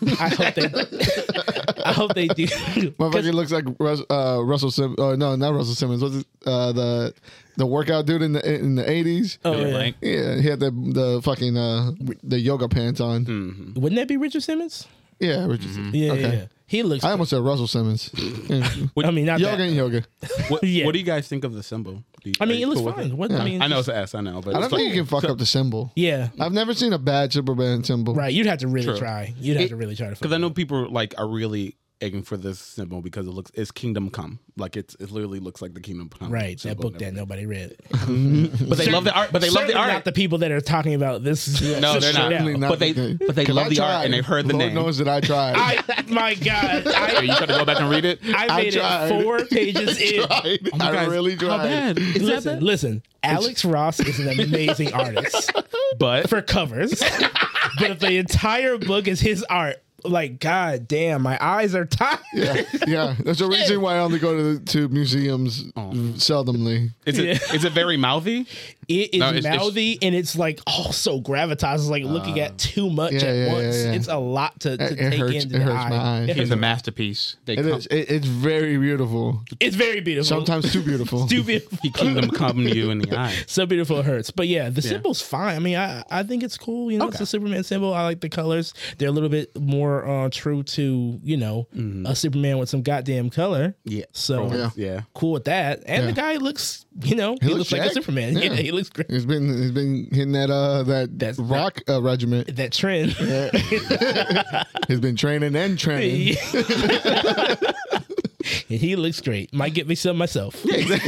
A: I hope they do. 'Cause-
C: Motherfucker looks like Russell Simmons. Oh no, not Russell Simmons. What's it? The workout dude in the 80s.
A: Oh,
B: Really
A: yeah.
B: blank.
C: Yeah, he had the fucking the yoga pants on.
A: Wouldn't that be Richard Simmons?
C: Yeah, Richardson.
A: Yeah,
C: Okay.
A: yeah. He looks.
C: I almost said Russell Simmons. Yeah.
A: I mean, not
C: Yoga
A: that.
C: and yoga.
A: Yeah.
D: What do you guys think of the symbol?
A: I mean,
D: Are you
A: it looks
D: cool with
A: fine. What,
C: Yeah.
A: I mean,
D: I know it's an S. I know, but
C: I don't
D: it's
C: think
D: like-
C: you can fuck up the symbol.
A: Yeah.
C: I've never seen a bad Superman symbol.
A: Right. You'd have to really
D: True.
A: try. You'd have to really try to.
D: Because I know people like are really egging for this symbol because it's Kingdom Come. Like it literally looks like the Kingdom Come.
A: Right. That
D: symbol
A: book
D: and
A: that
D: everything.
A: nobody read.
D: But they love the art. But they love the
A: Certainly
D: art.
A: Not the people that are talking about this.
D: No, they're not.
C: Certainly not
D: But they
C: the-
D: but they
C: 'Cause
D: love
C: I
D: the art
C: tried.
D: and they've heard the
C: Lord
D: name.
C: knows that I tried.
A: My God.
B: Hey, you try to go back and read it?
A: I made
C: tried.
A: it 4 pages in.
C: I
D: Guys,
C: really tried.
D: How bad? Is that
A: Listen,
D: bad?
A: listen. Alex Ross is an amazing artist
D: But
A: for covers, but if the entire book is his art, like God damn, my eyes are tired.
C: Yeah. There's a reason why I only go to museums seldomly.
D: is it very mouthy?
A: It is
B: No, it's-
A: mouthy and it's like so gravitas. It's like looking at too much
C: yeah,
A: at
C: yeah,
A: once.
C: yeah.
A: It's a lot to
C: It
A: take
C: hurts-
A: into
C: it
A: the
C: hurts
A: eye.
C: my eyes.
A: It
B: It's
A: hurts
B: a
A: my-
B: masterpiece.
D: They
C: It is. It's very beautiful.
A: It's very beautiful.
C: Sometimes too beautiful.
A: too beautiful.
D: He Kingdom Come you in the eye.
A: So beautiful it hurts. But yeah, the symbol's fine. I mean, I think it's cool. You know, it's a Superman symbol. I like the colors. They're a little bit more true to, you know, a Superman with some goddamn color.
D: Yeah.
A: So
D: Yeah.
A: cool with that. And the guy looks, you know, he looks like a
C: jacked.
A: Superman.
C: Yeah.
A: Yeah, he looks great.
C: He's been hitting that
A: That's
C: rock regiment.
A: That trend.
C: He's been training and training.
A: And he looks great. Might get me some myself.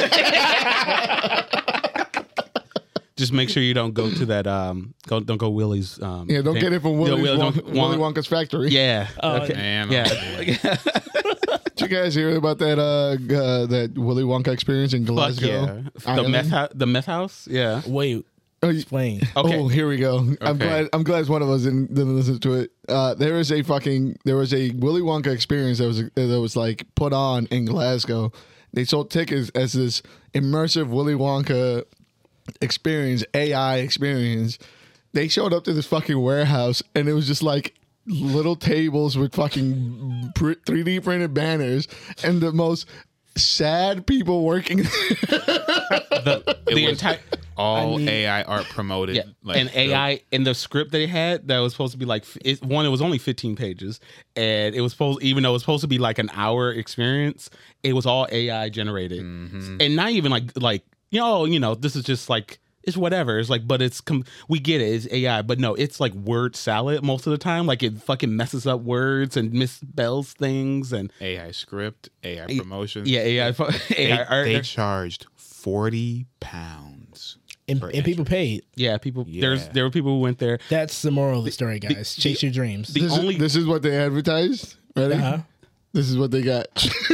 D: Just make sure you don't go to that. Don't go Willie's.
C: Yeah, don't get it from Willy Wonka's factory.
D: Yeah. Okay.
B: Man,
D: Yeah.
C: Did you guys hear about that that Willy Wonka experience in
D: Fuck
C: Glasgow?
D: yeah. The
C: Ireland?
D: the meth house. Yeah.
A: Wait,
C: Oh, you-
A: explain.
D: Okay.
C: Oh, here we go.
B: Okay.
C: I'm glad one of us didn't listen to it. There was a Willy Wonka experience that was like put on in Glasgow. They sold tickets as this immersive Willy Wonka experience, AI experience. They showed up to this fucking warehouse and it was just like little tables with fucking 3D printed banners and the most sad people working.
D: The entire
B: all
A: need-
B: AI art promoted.
D: Yeah,
B: Like,
D: and AI in the script they had that was supposed to be like it was only 15 pages, and it was supposed even though it was supposed to be like an hour experience, it was all AI generated, and not even like this is just like it's whatever. It's like, but we get it, it's AI, but no, it's like word salad most of the time. Like it fucking messes up words and misspells things and
B: AI script, AI promotion.
D: yeah, AI art.
B: They charged £40
A: And
B: for
A: people paid.
D: Yeah, people.
B: Yeah.
D: There were people who went there.
A: That's the moral of the story, guys. Chase your dreams.
C: This is what they advertised. Ready?
A: Uh-huh.
C: This is what they got.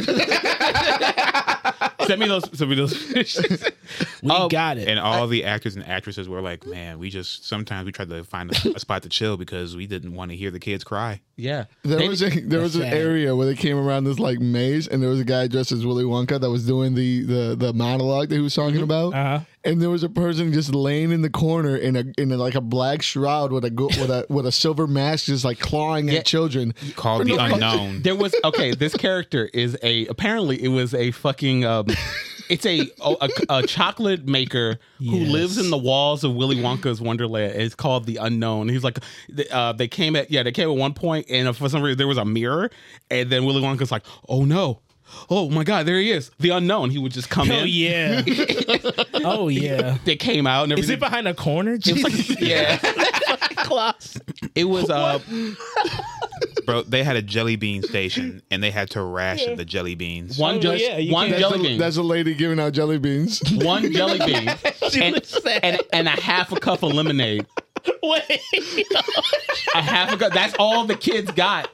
D: Send me those.
A: We got it.
B: And all the actors and actresses were like, man, sometimes we tried to find a spot to chill because we didn't want to hear the kids cry.
D: Yeah,
C: There was an
A: sad.
C: area where they came around this like maze, and there was a guy dressed as Willy Wonka that was doing the monologue that he was talking about.
A: Uh-huh.
C: And there was a person just laying in the corner in a black shroud with a silver mask, just like clawing
D: Yeah.
C: at children.
B: Called The Unknown.
D: there was this character is apparently it was a fucking it's a chocolate maker who
A: Yes.
D: lives in the walls of Willy Wonka's Wonderland. It's called The Unknown. He's like they came at one point and for some reason there was a mirror and then Willy Wonka's like, oh no. Oh my God! There he is, the unknown. He would just come in.
A: Oh yeah. Oh yeah.
D: They came out and
A: Is
D: everything.
A: it behind a corner?
D: It was like, yeah,
A: Class.
D: it was.
B: Bro, they had a jelly bean station and they had to ration the jelly beans.
D: One
A: Oh,
D: just
A: yeah, you
D: one
A: can't-
D: jelly bean.
C: That's a lady giving out jelly beans.
D: One jelly bean
A: She was sad.
D: and a half a cup of lemonade.
A: Wait.
D: A half a cup. That's all the kids got.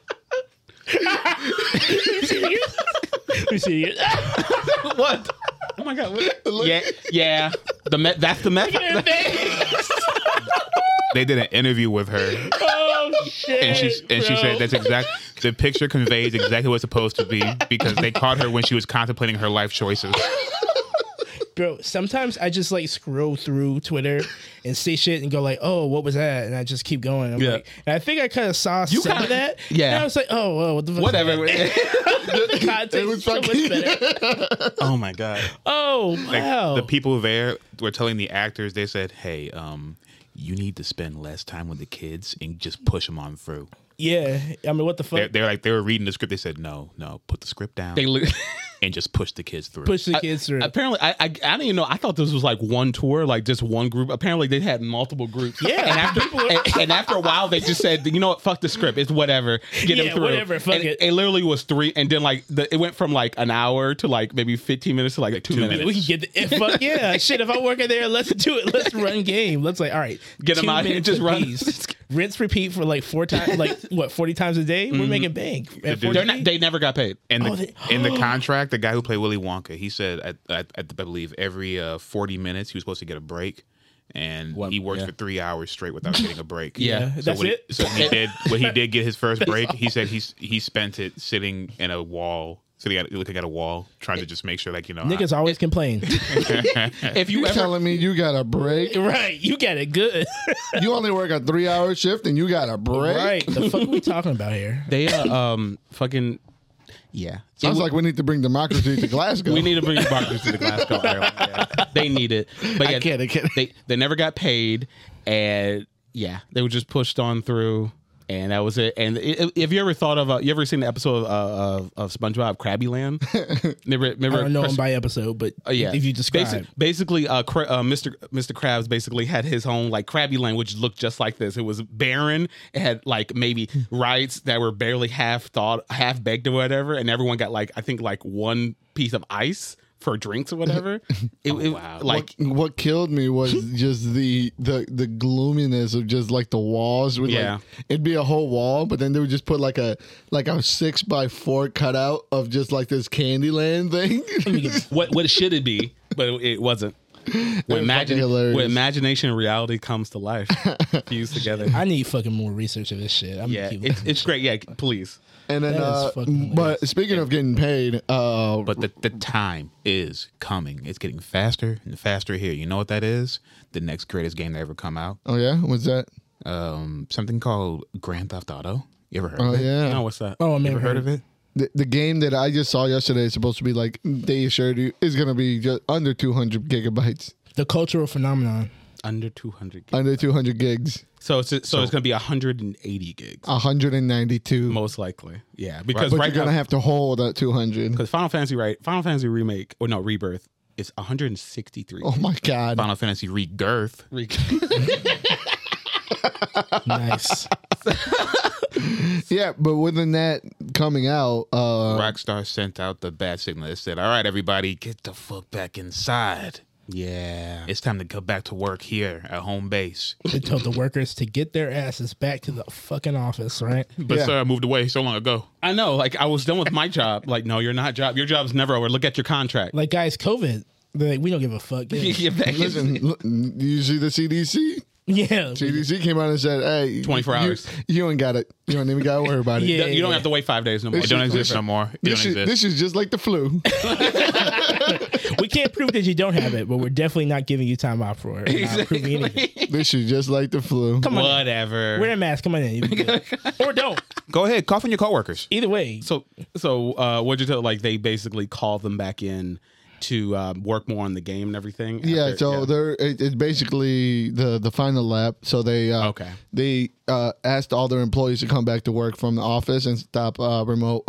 A: Let me see it.
D: What? Oh my God! What? Yeah. That's the method.
B: They did an interview with her
A: Oh shit.
B: and she said that's the picture conveys exactly what it's supposed to be because they caught her when she was contemplating her life choices.
A: Bro, sometimes I just like scroll through Twitter and see shit and go like, "Oh, what was that?" And I just keep going. I'm
D: Yeah.
A: like, and I think I kind of saw some
D: kinda-
A: of that.
D: yeah.
A: And I was like, "Oh, well, what the fuck?" is
D: Whatever.
A: that? The context
C: It was
A: is so much
C: fucking-
A: better.
D: Oh my God.
A: Oh
B: Like
A: wow.
B: the people there were telling the actors, they said, "Hey, you need to spend less time with the kids and just push them on through."
A: Yeah. I mean, what the fuck?
B: They were reading the script. They said, "No, put the script down
D: They
B: and just push the kids through."
A: Push the kids through.
D: apparently I didn't even know. I thought this was like one tour, like just one group. Apparently they had multiple groups.
A: Yeah,
D: And after
A: people are-
D: and after a while they just said, you know what, fuck the script. It's whatever. Get them
A: Yeah,
D: through.
A: whatever, fuck
D: And
A: it.
D: It literally was 3, and then like it went from like an hour to like maybe 15 minutes to like 2 minutes.
A: We can get the fuck yeah. Shit, if I'm working there, let's do it. Let's run game. Let's like, all right,
D: Get 'em
A: 2
D: out here and
A: minutes
D: just run.
A: apiece. Rinse, repeat for like 4 times, like what, 40 times a day. We're making bank. At
B: dude-
A: 40?
D: They never got paid.
B: And
A: Oh,
B: in the contract, the guy who played Willy Wonka, he said, I believe every 40 minutes he was supposed to get a break, and he worked
D: yeah.
B: for 3 hours straight without getting a break.
D: Yeah.
A: Yeah, that's it.
B: So when he did get his first break, he said he spent it sitting in a wall, looking at a wall, trying to just make sure, like,
A: Niggas always complain.
D: If you
C: You
D: ever
C: telling me you got a break?
A: Right, you got it good.
C: You only work a 3-hour shift and you got a break?
A: Right, the fuck are we talking about here?
D: they fucking yeah.
C: Sounds like we need to bring democracy to Glasgow.
D: We need to bring democracy to the Glasgow, Ireland. Yeah. They need it, but yeah,
C: I can't.
D: they never got paid, and yeah, they were just pushed on through, and that was it. And if you ever thought of, you ever seen the episode of SpongeBob Krabby Land? Remember
A: I don't know
D: Chris-
A: him by episode, but
D: yeah.
A: if you describe,
D: Basically, Mr. Krabs basically had his own like Krabby Land, which looked just like this. It was barren. It had like maybe rides that were barely half baked or whatever, and everyone got like I think like one piece of ice for drinks or whatever.
B: wow.
D: Like
C: What killed me was just the gloominess of just like the walls. With
D: Yeah.
C: like, it'd be a whole wall, but then they would just put like a 6x4 cutout of just like this Candyland thing.
D: what should it be? But it wasn't. When,
C: fucking hilarious.
D: when imagination and reality comes to life, fused together.
A: I need fucking more research of this shit. I'm
D: Yeah,
A: gonna keep
D: it's great. Yeah, please.
C: And then,
A: That is fucking
C: but speaking of getting paid,
B: But the time is coming. It's getting faster and faster here. You know what that is? The next greatest game to ever come out.
C: oh yeah, what's that?
B: Something called Grand Theft Auto. You ever heard
C: Oh
B: of it?
C: yeah,
D: No, what's that?
A: Oh, I
B: You
A: never
B: ever heard of it?
C: the game that I just saw yesterday is supposed to be like they assured you is gonna be just under 200 gigabytes.
A: The cultural phenomenon.
D: Under 200 gigs.
C: Under 200 gigs.
D: So it's going to be 180 gigs.
C: 192.
D: Most likely. Yeah. Because
C: But
D: right
C: you're going to
D: now,
C: have to hold at 200.
D: because Final Fantasy Remake, or no, Rebirth, is 163.
C: Oh my God.
B: Final Fantasy Rebirth.
A: Nice.
C: Yeah, but within that coming out,
B: Rockstar sent out the bat signal that said, "All right, everybody, get the fuck back inside.
D: Yeah.
B: It's time to go back to work here at home base."
A: They told the workers to get their asses back to the fucking office, right?
B: But
C: Yeah.
B: sir, I moved away so long ago.
D: I know. Like, I was done with my job. Like, no, you're not job. Your job's never over. Look at your contract.
A: Like, guys, COVID. They're like, we don't give a fuck. Yeah.
C: listen, look, you see the CDC?
A: Yeah.
C: CDC came out and said, "Hey,
D: 24 hours.
C: You ain't got it. You don't even got to worry about it."
A: Yeah.
D: You don't have to wait 5 days no more.
B: It don't exist no more. It
C: This
B: don't
C: is,
B: exist.
C: this is just like the flu.
A: We can't prove that you don't have it, but we're definitely not giving you time off for it. We're not proving anything.
C: This is just like the flu.
A: Come on.
D: Whatever.
A: Wear a mask. Come on in. You be good. Or don't.
B: Go ahead, cough on your coworkers.
A: Either way.
D: So what'd you tell? Like, they basically call them back in to work more on the game and everything.
C: Yeah,
D: after-
C: so it's basically the final lap. So they
D: Okay.
C: they asked all their employees to come back to work from the office and stop all remote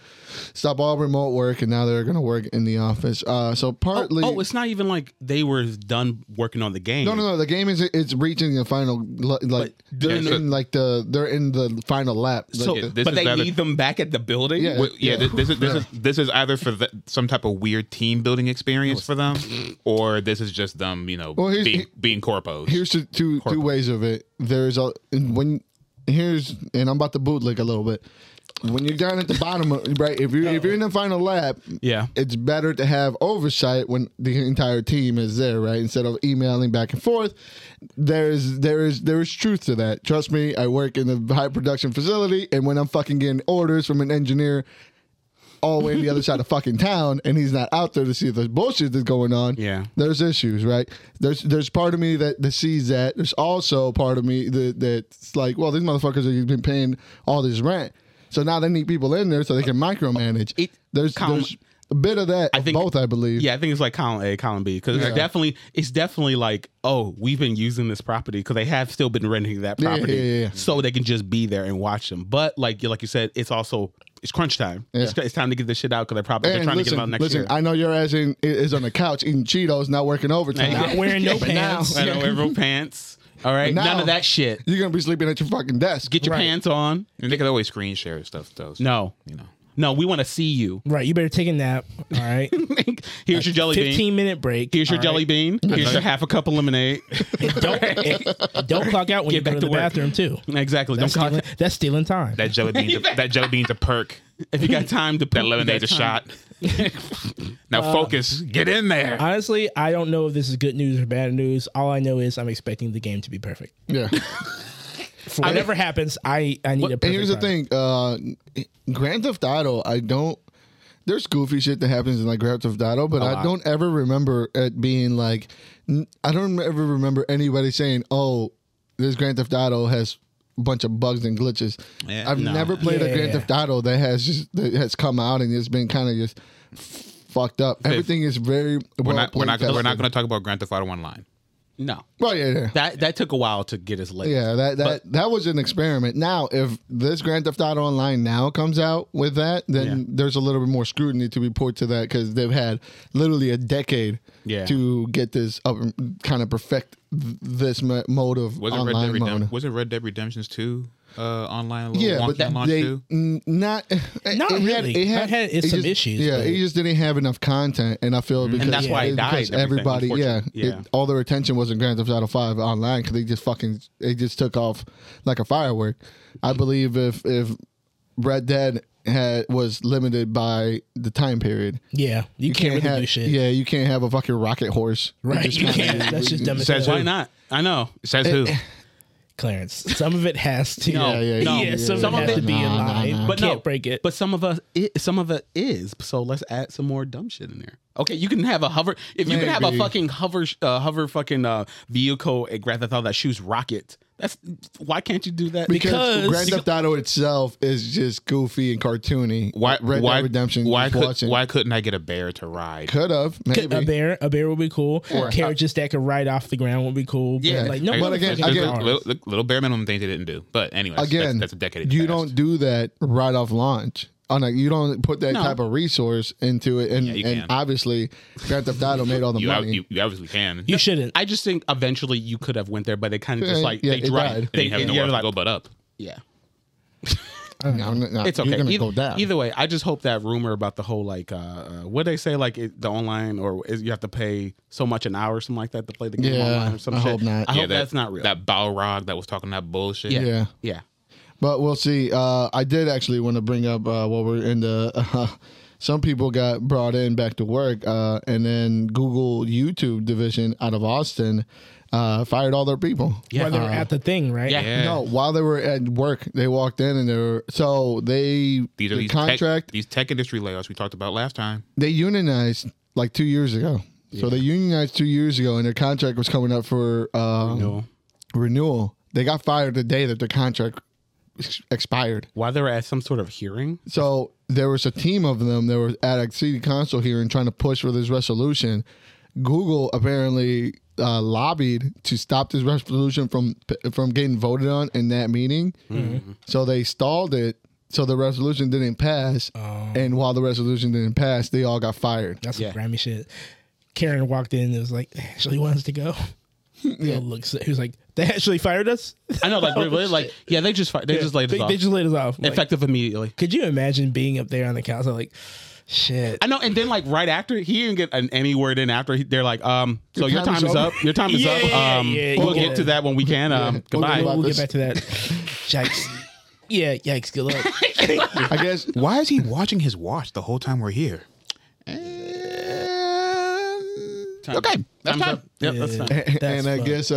C: work, and now they're going to work in the office. So partly,
D: it's not even like they were done working on the game.
C: no. The game it's reaching the final they're
B: Yeah,
C: in they're in the final lap.
D: So,
C: Like,
B: this
D: but
B: is
D: they
B: rather-
D: need them back at the building.
C: Yeah.
B: Well, yeah, this is either for some type of weird team building experience for them, or this is just them,
C: Well,
B: being corpos.
C: here's two ways of it. There's and I'm about to bootleg a little bit. When you're down at the bottom, right? If you're in the final lap,
D: Yeah.
C: it's better to have oversight when the entire team is there, right? Instead of emailing back and forth. There is truth to that. Trust me, I work in a high production facility, and when I'm fucking getting orders from an engineer all the way on the other side of fucking town, and he's not out there to see if there's bullshit that's going on.
D: Yeah.
C: There's issues, right? There's part of me that sees that. There's also part of me that's like, well, these motherfuckers have been paying all this rent, so now they need people in there so they can micromanage. There's a bit of that. I think both, I believe.
D: Yeah, I think it's like column A, column B, because it's definitely like, oh, we've been using this property because they have still been renting that property,
C: Yeah.
D: so they can just be there and watch them. But like you said, it's crunch time.
C: Yeah.
D: It's time to get this shit out because they're trying to get it out next year.
C: I know your ass is on the couch eating Cheetos, not working overtime.
A: Not wearing no pants.
D: I know, wear pants. All right,
C: But now-
D: none of that shit.
C: You're gonna be sleeping at your fucking desk.
D: Get your
A: Right.
D: pants on.
B: And they could always screen share stuff though. So,
D: No, no, we want to see you.
A: Right. You better take a nap. All right.
D: Here's your jelly bean.
A: 15-minute break.
D: Here's your
A: all
D: jelly
A: right?
D: bean. Here's your half a cup of lemonade.
A: And don't clock out when
D: Get
A: you go
D: back
A: to
D: to
A: the
D: work.
A: bathroom, too.
D: Exactly.
A: That's
D: Don't
A: stealing, that's stealing time.
B: that jelly bean's a perk.
D: if you got time to
B: That
D: poop,
B: lemonade's a
D: you got time.
B: shot. Now focus. Get in there.
A: Honestly, I don't know if this is good news or bad news. All I know is I'm expecting the game to be perfect.
C: Yeah.
A: For whatever happens, I need a perfect
C: And here's the
A: product.
C: thing, Grand Theft Auto, there's goofy shit that happens in like Grand Theft Auto, but I don't ever remember it being like, I don't ever remember anybody saying, oh, this Grand Theft Auto has a bunch of bugs and glitches.
B: Yeah.
C: I've never played a Grand
A: Yeah.
C: Theft Auto that has come out and it's been kind of just fucked up. Everything is very
B: We're not going
C: tested.
B: to talk about Grand Theft Auto Online.
D: No,
C: Well, yeah.
D: that took a while to get us lit.
C: Yeah, that was an experiment. Now, if this Grand Theft Auto Online now comes out with that, then there's a little bit more scrutiny to be put to that because they've had literally a decade to get this up and kind of perfect this mode of online mode.
B: Wasn't Red Dead Redemptions 2 online?
C: Yeah, but
B: launch
C: they
B: too?
A: Not really. It had some issues,
C: Yeah,
A: but-
C: it just didn't have enough content, and I feel because
D: that's why it died
C: because
D: and everything,
C: everybody,
D: unfortunately.
C: all their attention was in Grand Theft Auto 5 online because they just took off like a firework. I believe if Red Dead was limited by the time period,
A: Yeah, you can't really
C: have
A: do shit.
C: Yeah, you can't have a fucking rocket horse.
A: Right,
C: Just
A: you
C: kinda-
A: can't. That's just dumb as
B: Says
A: hell.
D: Why not? I know.
B: Says who?
A: Clarence. Some of it has to.
D: No,
A: Yeah, some of it has to be in line.
D: But
A: Can't
D: no,
A: break it.
D: But some of it is. So let's add some more dumb shit in there. Okay, you can have a hover. If you can have a
C: Maybe.
D: fucking hover fucking vehicle at Grand Theft Auto that shoots rockets, That's why can't you do that?
A: Because-
C: Grand Theft Auto itself is just goofy and cartoony.
B: Why?
C: Red
B: why?
C: Dead Redemption?
B: Why
C: just
B: why couldn't I get a bear to ride?
C: could have maybe
A: A bear would be cool. Carriages that could ride off the ground would be cool. But
D: Yeah.
A: like no.
C: But again-
A: motherfucking
C: again-
A: cars.
B: little bare minimum things they didn't do. But anyway,
C: again.
B: that's a decade. in the
C: You
B: past.
C: don't do that right off launch. You don't put that
D: No.
C: type of resource into it, and,
B: Yeah, you
C: and
B: can.
C: obviously Grand Theft Auto made all the
B: You,
C: money.
B: you obviously can.
A: You shouldn't.
D: I just think eventually you could have went there, but they kind of just
C: Yeah,
D: like
C: yeah,
D: they
C: it
D: drive.
C: died.
B: and
D: They,
B: you have
D: yeah,
B: nowhere else
D: like,
B: to go but up.
D: yeah.
C: No,
D: It's
C: You're
D: okay.
C: gonna
D: Either,
C: go down.
D: either way, I just hope that rumor about the whole like what they say like the online or is you have to pay so much an hour or something like that to play the game
C: Yeah,
D: online or some
C: I
D: shit.
C: hope not.
D: I
C: Yeah,
D: hope that's not real.
B: That Balrog that was talking that bullshit.
D: yeah.
C: Yeah.
D: Yeah.
C: But we'll see. I did actually want to bring up while we're in the. Some people got brought in back to work, and then Google YouTube division out of Austin fired all their people.
A: While they were at the thing, right?
D: Yeah.
B: Yeah.
C: No, while they were at work, they walked in and they were
B: These are
C: the
B: these
C: contract
B: these tech industry layoffs we talked about last time.
C: they unionized like 2 years ago. So they unionized 2 years ago, and their contract was coming up for renewal. They got fired the day that their contract expired.
D: While they were at some sort of hearing.
C: So there was a team of them that were at a city council hearing trying to push for this resolution. Google apparently lobbied to stop this resolution from getting voted on in that meeting. So they stalled it. So the resolution didn't pass. And while the resolution didn't pass, they all got fired.
A: That's
D: Yeah.
A: some Grammy shit. Karen walked in and was like, "They actually wants to go." Yeah. He was like, "They actually fired us."
D: I know, like really, like yeah, they just laid us
A: They
D: off.
A: just laid us off. Like,
D: Effective immediately.
A: could you imagine being up there on the council like, shit?
D: I know, and then like right after he didn't get an any word in after they're like, so your time is up. Your time is
A: Yeah,
D: up.
A: yeah,
D: We'll
A: yeah.
D: get to that when we can. Goodbye.
C: We'll
A: We'll
C: this.
A: get back to that. Yikes. Yeah, yikes. Good luck.
C: I guess
B: Why is he watching his watch the whole time we're here? Okay, that's
D: Time's
B: fine.
D: up. Yep, that's fine.
A: That's
C: and I
A: fun.
C: guess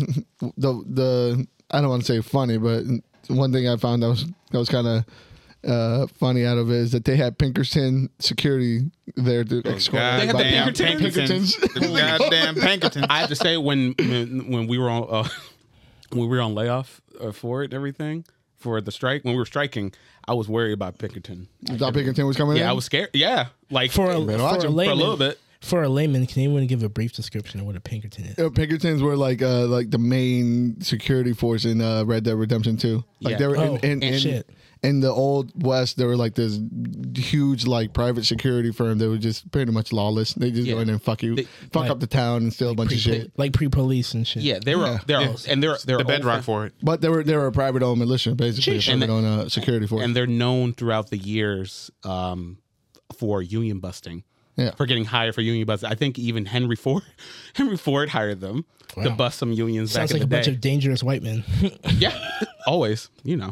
C: the I don't want to say funny, but one thing I found that was kind of funny out of it is that they had Pinkerton security there to escort.
D: They had the
B: Goddamn
D: Pinkertons?
B: The goddamn Pinkertons.
D: I have to say when we were on when we were on layoff for it and everything for the strike when we were striking, I was worried about Pinkerton.
C: You thought Pinkerton was coming in?
D: Yeah, I was scared. Yeah, like
A: for a,
C: Better watch
A: for a
C: him for a
A: layman,
D: little bit.
A: For a layman, can anyone give a brief description of what a Pinkerton is?
C: Pinkertons were like the main security force in Red Dead Redemption 2. Like
D: Yeah.
C: they were
A: Oh,
C: in
A: shit.
C: in the old West, they were like this huge like private security firm that was just pretty much lawless. They just
D: Yeah.
C: go in and fuck
A: like-
C: up the town and steal a bunch of shit.
A: Like pre-police and shit.
D: Yeah, they were.
C: Yeah.
D: They're and they're
B: the bedrock for it.
C: But they were a private owned militia, basically, a
A: Sheesh.
C: private owned security force.
D: and they're known throughout the years for union busting.
C: Yeah.
D: For getting hired for union busting. I think even Henry Ford hired them to
A: Wow.
D: bust some unions
A: Sounds
D: back
A: like
D: in
A: a
D: the
A: bunch
D: day.
A: of dangerous white men.
D: Yeah, always, you know.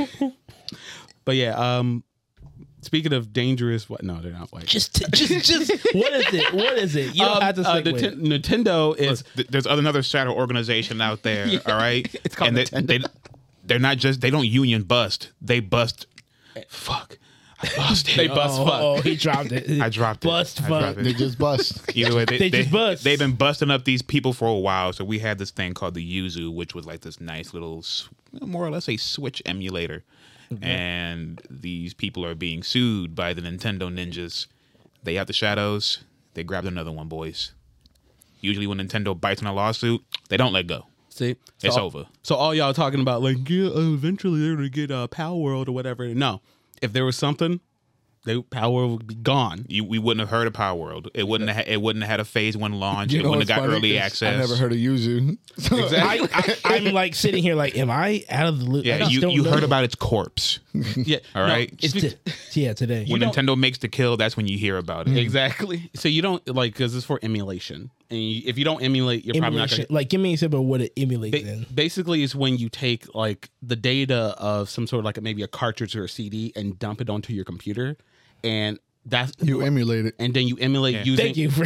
D: But yeah, speaking of dangerous, what? No, they're not white.
A: just. What is it? What is it? You don't have to stick with it.
D: Nintendo is
B: There's another shadow organization out there. All right,
D: It's called
B: and
D: Nintendo.
B: they're not just they don't union bust. They bust. Fuck, I busted.
D: they bust fuck.
A: Oh, he dropped it.
B: I dropped it.
A: Bust
B: I
A: fuck.
B: dropped it.
C: They just bust.
B: Either way,
A: They just bust.
B: They've been busting up these people for a while. So we had this thing called the Yuzu, which was like this nice little, more or less a Switch emulator. And these people are being sued by the Nintendo ninjas. They out the shadows. They grabbed another one, boys. Usually when Nintendo bites on a lawsuit, they don't let go.
D: See,
B: It's over.
D: So all y'all talking about like, yeah, eventually they're gonna get Power World or whatever. No, if there was something, Power World would be gone.
B: We wouldn't have heard of Power World. It wouldn't have. It wouldn't have had a phase 1 launch.
C: You
B: It
C: know
B: wouldn't have
C: what's
B: got
C: funny?
B: early
C: 'Cause
B: access.
C: I never heard of Yuzu.
A: I'm like sitting here like, am I out of the loop? I
B: Yeah,
A: just
B: you
A: don't know.
B: heard about its corpse.
D: Yeah,
B: All right.
D: It's
A: Yeah, today.
B: When
D: don't-
B: Nintendo makes the kill, that's when you hear about it.
D: exactly. So you don't like because it's for emulation, and if you don't emulate, you're probably not
A: Emulation.
D: gonna.
A: Like, give me an example of what it emulates in.
D: Basically, it's when you take like the data of some sort of like maybe a cartridge or a CD and dump it onto your computer, and that's
C: You emulate it.
D: and then you emulate using.
A: Thank you for.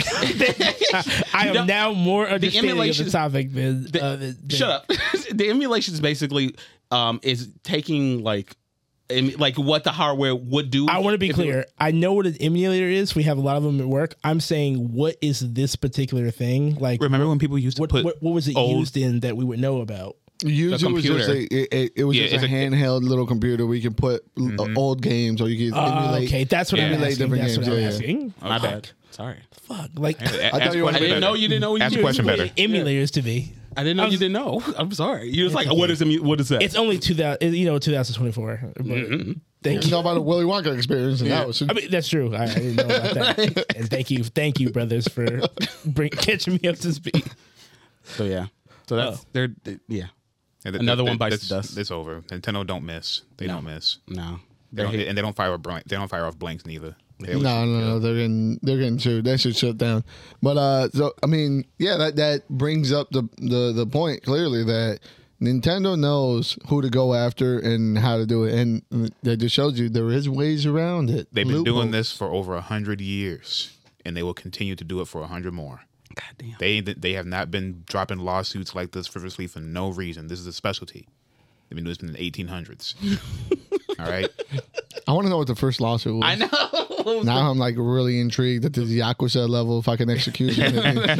A: I am now more understanding of
D: emulation-
A: the topic than.
D: Shut up. The emulation is basically is taking like what the hardware would do.
A: I want to be
D: if it-
A: clear. I know what an emulator is. We have a lot of them at work. I'm saying, what is this particular thing? Like,
B: Remember when people used to
A: what
B: put
A: was it
B: old
A: used in that we would know about?
C: Usually it was just it was
B: Yeah,
C: just a
B: it's a-
C: handheld little computer where you can put old games or you can emulate.
A: Okay, that's what I'm
C: emulate
A: asking.
C: different
A: That's what I'm
C: games.
A: asking.
D: My bad. Sorry.
A: Fuck, like
C: thought you wanted
D: I didn't know you didn't know what you
B: Ask the
D: did.
B: question better.
A: emulators to me.
D: I didn't know you didn't know. I'm sorry. You're just like, what is that?
A: It's only 2024. But thank
C: You
A: you.
C: know about the Willy Wonka experience, and that was
A: I mean, that's true. I didn't know about that. And thank you, brothers, for catching me up to speed.
D: So yeah. So that's yeah.
B: And
D: Another one bites the dust.
B: It's over. Nintendo don't miss. They don't miss.
D: No.
B: They don't, and they don't fire off blanks neither. They always-
C: no, they're getting sued. That should shut down. But so I mean, yeah, that brings up the point clearly that Nintendo knows who to go after and how to do it, and that just shows you there is ways around it.
B: They've been doing
C: Loopholes.
B: this for over 100 years, and they will continue to do it for 100 more.
D: God damn.
B: They have not been dropping lawsuits like this frivolously for no reason. This is a specialty. They've been doing this in the 1800s. All right.
C: I want to know what the first lawsuit was.
D: I know.
C: Now I'm like really intrigued at this Yakuza level fucking execution.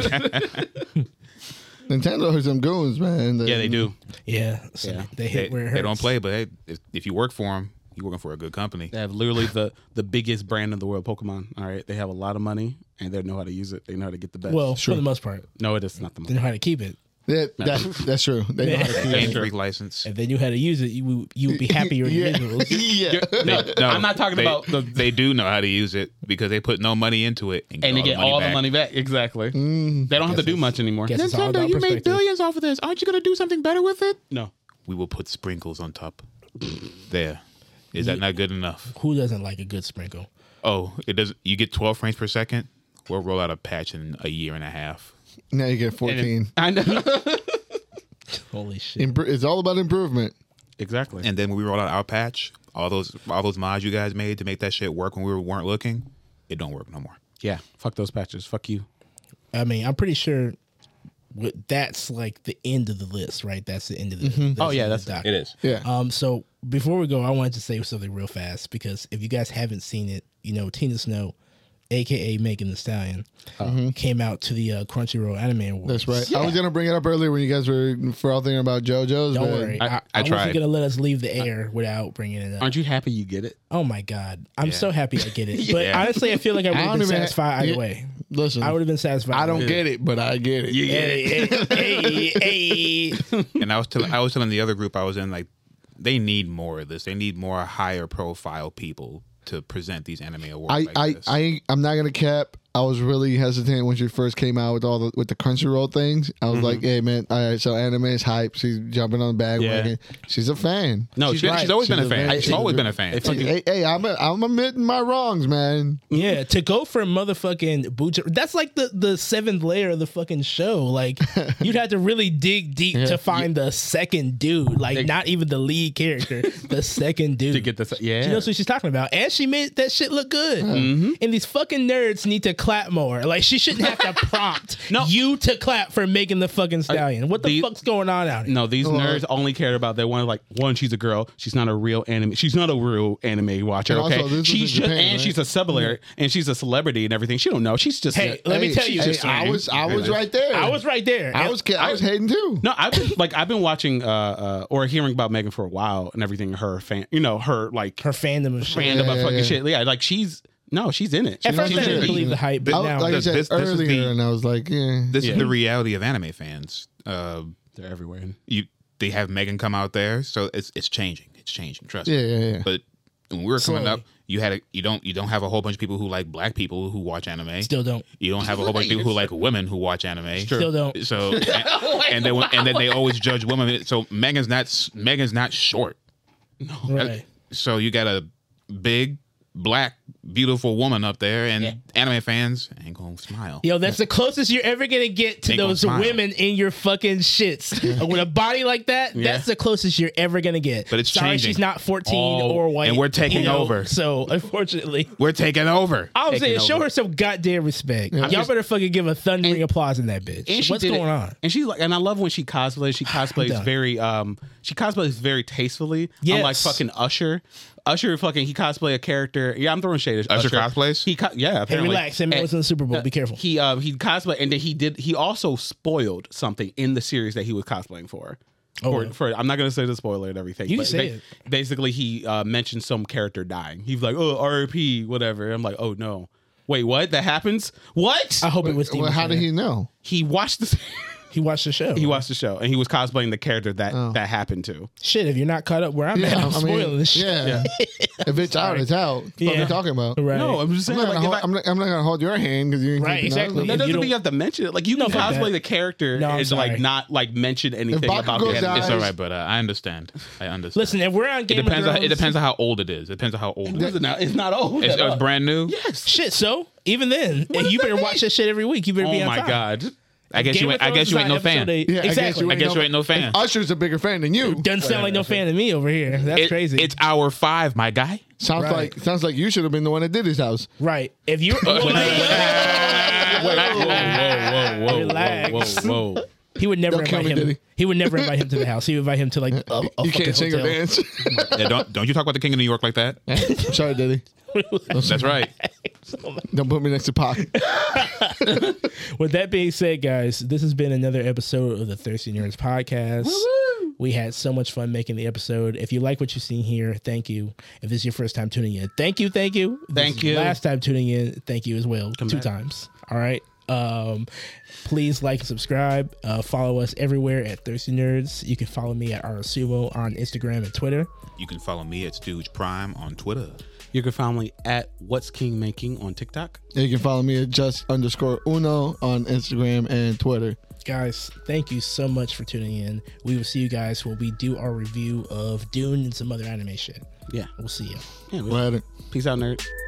C: Nintendo has some goons, man.
D: Yeah, they do.
A: Yeah, so
D: Yeah.
A: they hit where it hurts.
B: They don't play, but hey, if you work for them, you're working for a good company.
D: They have literally the biggest brand in the world, Pokemon. All right. They have a lot of money and they know how to use it. They know how to get the best.
A: Well, for the most part,
D: no, it is not the
A: they
D: most.
A: know how to keep it.
C: That's true. They know how to keep
B: Game
C: it.
B: Freak license.
A: If they knew how to use it, you would be happier individuals.
C: Yeah.
D: No, I'm not talking about the.
B: They do know how to use it because they put no money into it
D: And they get all the money back. Exactly. They don't have to do much anymore.
A: Guess it's all about perspective.
B: off of this. Aren't you going to do something better with it?
D: No.
B: We will put sprinkles on top. There. Is that not good enough?
A: Who doesn't like a good sprinkle?
B: Oh, it does. You get 12 frames per second. We'll roll out a patch in a year and a half.
C: Now you get 14.
D: I know.
A: Holy shit!
C: It's all about improvement.
D: Exactly.
B: And then when we roll out our patch, all those mods you guys made to make that shit work when we weren't looking, it don't work no more.
D: Yeah. Fuck those patches. Fuck you.
A: I mean, I'm pretty sure that's like the end of the list, right? That's the end of the.
D: Oh, yeah, that's
A: doc.
B: It is.
C: Yeah.
A: So before we go, I wanted to say something real fast because if you guys haven't seen it, Tina Snow, aka Megan Thee Stallion, came out to the Crunchyroll Anime Awards.
C: That's right. I was gonna bring it up earlier when you guys were all thinking about JoJo's.
A: Don't
C: but
A: worry,
B: I
A: I
B: tried.
A: wasn't gonna let us leave the air without bringing it up.
D: Aren't you happy you get it?
A: Oh my god, I'm so happy I get it. But
B: Yeah.
A: honestly, I feel like I would have
C: don't
A: been
C: even-
A: satisfied either
C: yeah.
A: way.
C: Listen,
A: I would have been satisfied.
C: I don't get it, but I get it.
A: Hey.
B: And I was telling the other group I was in, like, they need more of this. They need more higher profile people to present these anime awards.
C: I'm not gonna cap. I was really hesitant when she first came out with the Crunchyroll things. I was like, "Hey man, all right, so anime is hype. She's jumping on the bandwagon. She's a fan.
D: No,
B: She's always been a fan. She's always been a fan.
C: Hey, I'm admitting my wrongs, man.
A: Yeah, to go for motherfucking Bucha, that's like the seventh layer of the fucking show. Like, you'd have to really dig deep to find the second dude, like not even the lead character, the second dude.
D: To get this. Yeah.
A: She knows what she's talking about, and she made that shit look good. And these fucking nerds need to clap more. Like, she shouldn't have to prompt you to clap for making the fucking Stallion. What the fuck's going on out here?
D: No, these nerds only cared about their one. Like, one, she's a girl. She's not a real anime. She's not a real anime watcher.
C: And
D: Okay,
C: also, this was
D: she's
C: in
D: just
C: Japan,
D: and
C: right?
D: she's a celebrity and she's a celebrity and everything. She don't know. She's just.
A: Hey, let me tell you.
C: I was right there.
A: I was right there.
C: I was hating too.
D: No, I've been watching or hearing about Megan for a while and everything. Her fan, her like
A: her fandom of shit.
D: fandom of
C: Yeah,
D: fucking
C: yeah.
D: shit. Yeah, like she's in it.
A: At first, I
C: she's
A: didn't
C: in it.
A: believe the hype, but now
C: Like I said
B: this is
C: earlier,
B: the-
C: and I was like, yeah.
B: This is the reality of anime fans.
D: They're everywhere.
B: They have Megan come out there, so it's changing. It's changing. Trust me.
C: Yeah.
B: But when we were coming
A: Slowly.
B: up, you don't have a whole bunch of people who like black people who watch anime.
A: still don't.
B: You don't have a whole bunch of people who like women who watch anime.
A: Still don't.
B: So and then they always judge women. So Megan's not short.
A: Right.
B: So you got a big black beautiful woman up there, and anime fans ain't gonna smile.
A: Yo, that's the closest you're ever gonna get to
B: Ain't gonna
A: those
B: smile.
A: women in your fucking shits. With a body like that, that's the closest you're ever gonna get.
B: But it's
A: sorry,
B: changing.
A: she's not 14 or white,
B: and we're taking over.
A: So unfortunately,
B: We're taking over.
A: I'm saying
D: Taking
A: show
D: over.
A: her some goddamn respect. Y'all better fucking give a thundering applause in that bitch.
D: And she
A: What's
D: did
A: going
D: it-
A: on?
D: And she's like, and I love when she cosplays. She cosplays
A: done.
D: very tastefully.
A: Yes.
D: Unlike fucking Usher. Usher fucking he cosplay a character. Yeah, I'm throwing shade at
B: Usher cosplays?
D: Yeah,
A: Hey,
D: apparently.
A: relax. That man was in the Super Bowl. Be careful.
D: He cosplay and then he also spoiled something in the series that he was cosplaying for. I'm not gonna say the spoiler and everything.
A: You can
D: but
A: say it.
D: Basically, he mentioned some character dying. He's like, "Oh, R.I.P. whatever." I'm like, "Oh no, wait, what? That happens? What?"
A: I hope it was.
C: Well, how did he know?
D: He watched the
A: He watched the show.
D: he watched the show and he was cosplaying the character that happened to.
A: Shit, if you're not caught up where I'm at, I'm spoiling this shit.
C: Yeah. If it's out, it's out. What are you talking about?
A: Right.
D: No, I'm just
C: I'm
D: saying.
C: not,
D: Like,
C: gonna
D: if
C: hold, I'm not gonna hold your hand because you ain't
A: Right,
C: keeping
A: exactly.
C: up.
D: that
A: You
D: doesn't
A: don't-
D: mean you have to mention it. Like you can
A: fuck
D: cosplay
A: that.
D: the character
A: No, I'm
D: and
A: sorry.
D: like not like mention anything
C: Bakugo
D: about the
C: dies-
D: character.
B: It's all right, but I understand. I understand.
A: Listen, if we're on Game of Thrones,
B: It depends on how old it is. It depends on how old it is.
D: It's not old.
B: It's,
D: at all.
B: it's brand new.
D: Yes.
A: Shit, so even then,
D: does
A: you
D: that
A: better
D: mean?
A: watch that shit every week. You better be
D: Oh
A: on
D: my
A: top.
D: god.
B: I guess you. I guess you ain't no fan.
C: Yeah,
A: Exactly.
B: I guess you ain't no fan.
C: And Usher's a bigger fan than you.
A: Doesn't sound like no fan to me over here. That's crazy.
B: It's hour 5, my guy.
C: Sounds
A: Right.
C: like you should have been the one that did his house.
A: right. If you're Relax.
D: Whoa.
A: he would never
C: Don't kill
A: invite
C: me,
A: him.
C: Diddy.
A: He would never invite him to the house. He would invite him to like a
C: You
A: fucking
C: can't sing or
A: hotel.
C: dance.
B: Yeah, don't you talk about the King of New York like that?
C: Sorry, Diddy.
B: That's right.
C: Don't put me next to Pac.
A: With that being said, guys, this has been another episode of the Thirsty Nerds podcast. We had so much fun making the episode. If you like what you've seen here, thank you. If this is your first time tuning in, thank you. If this
D: Thank
A: is
D: you.
A: your last time tuning in, thank you as well. Two
D: back.
A: times. All right. Please like and subscribe. Follow us everywhere at Thirsty Nerds. You can follow me at Arasumo on Instagram and Twitter.
B: You can follow me at Stooge Prime on Twitter.
D: You can find me at What's King Making on TikTok.
C: You can follow me at just_Uno on Instagram and Twitter.
A: Guys, thank you so much for tuning in. We will see you guys when we do our review of Dune and some other animation.
D: Yeah.
A: We'll see you.
D: Yeah.
C: Later.
D: Peace out, nerds.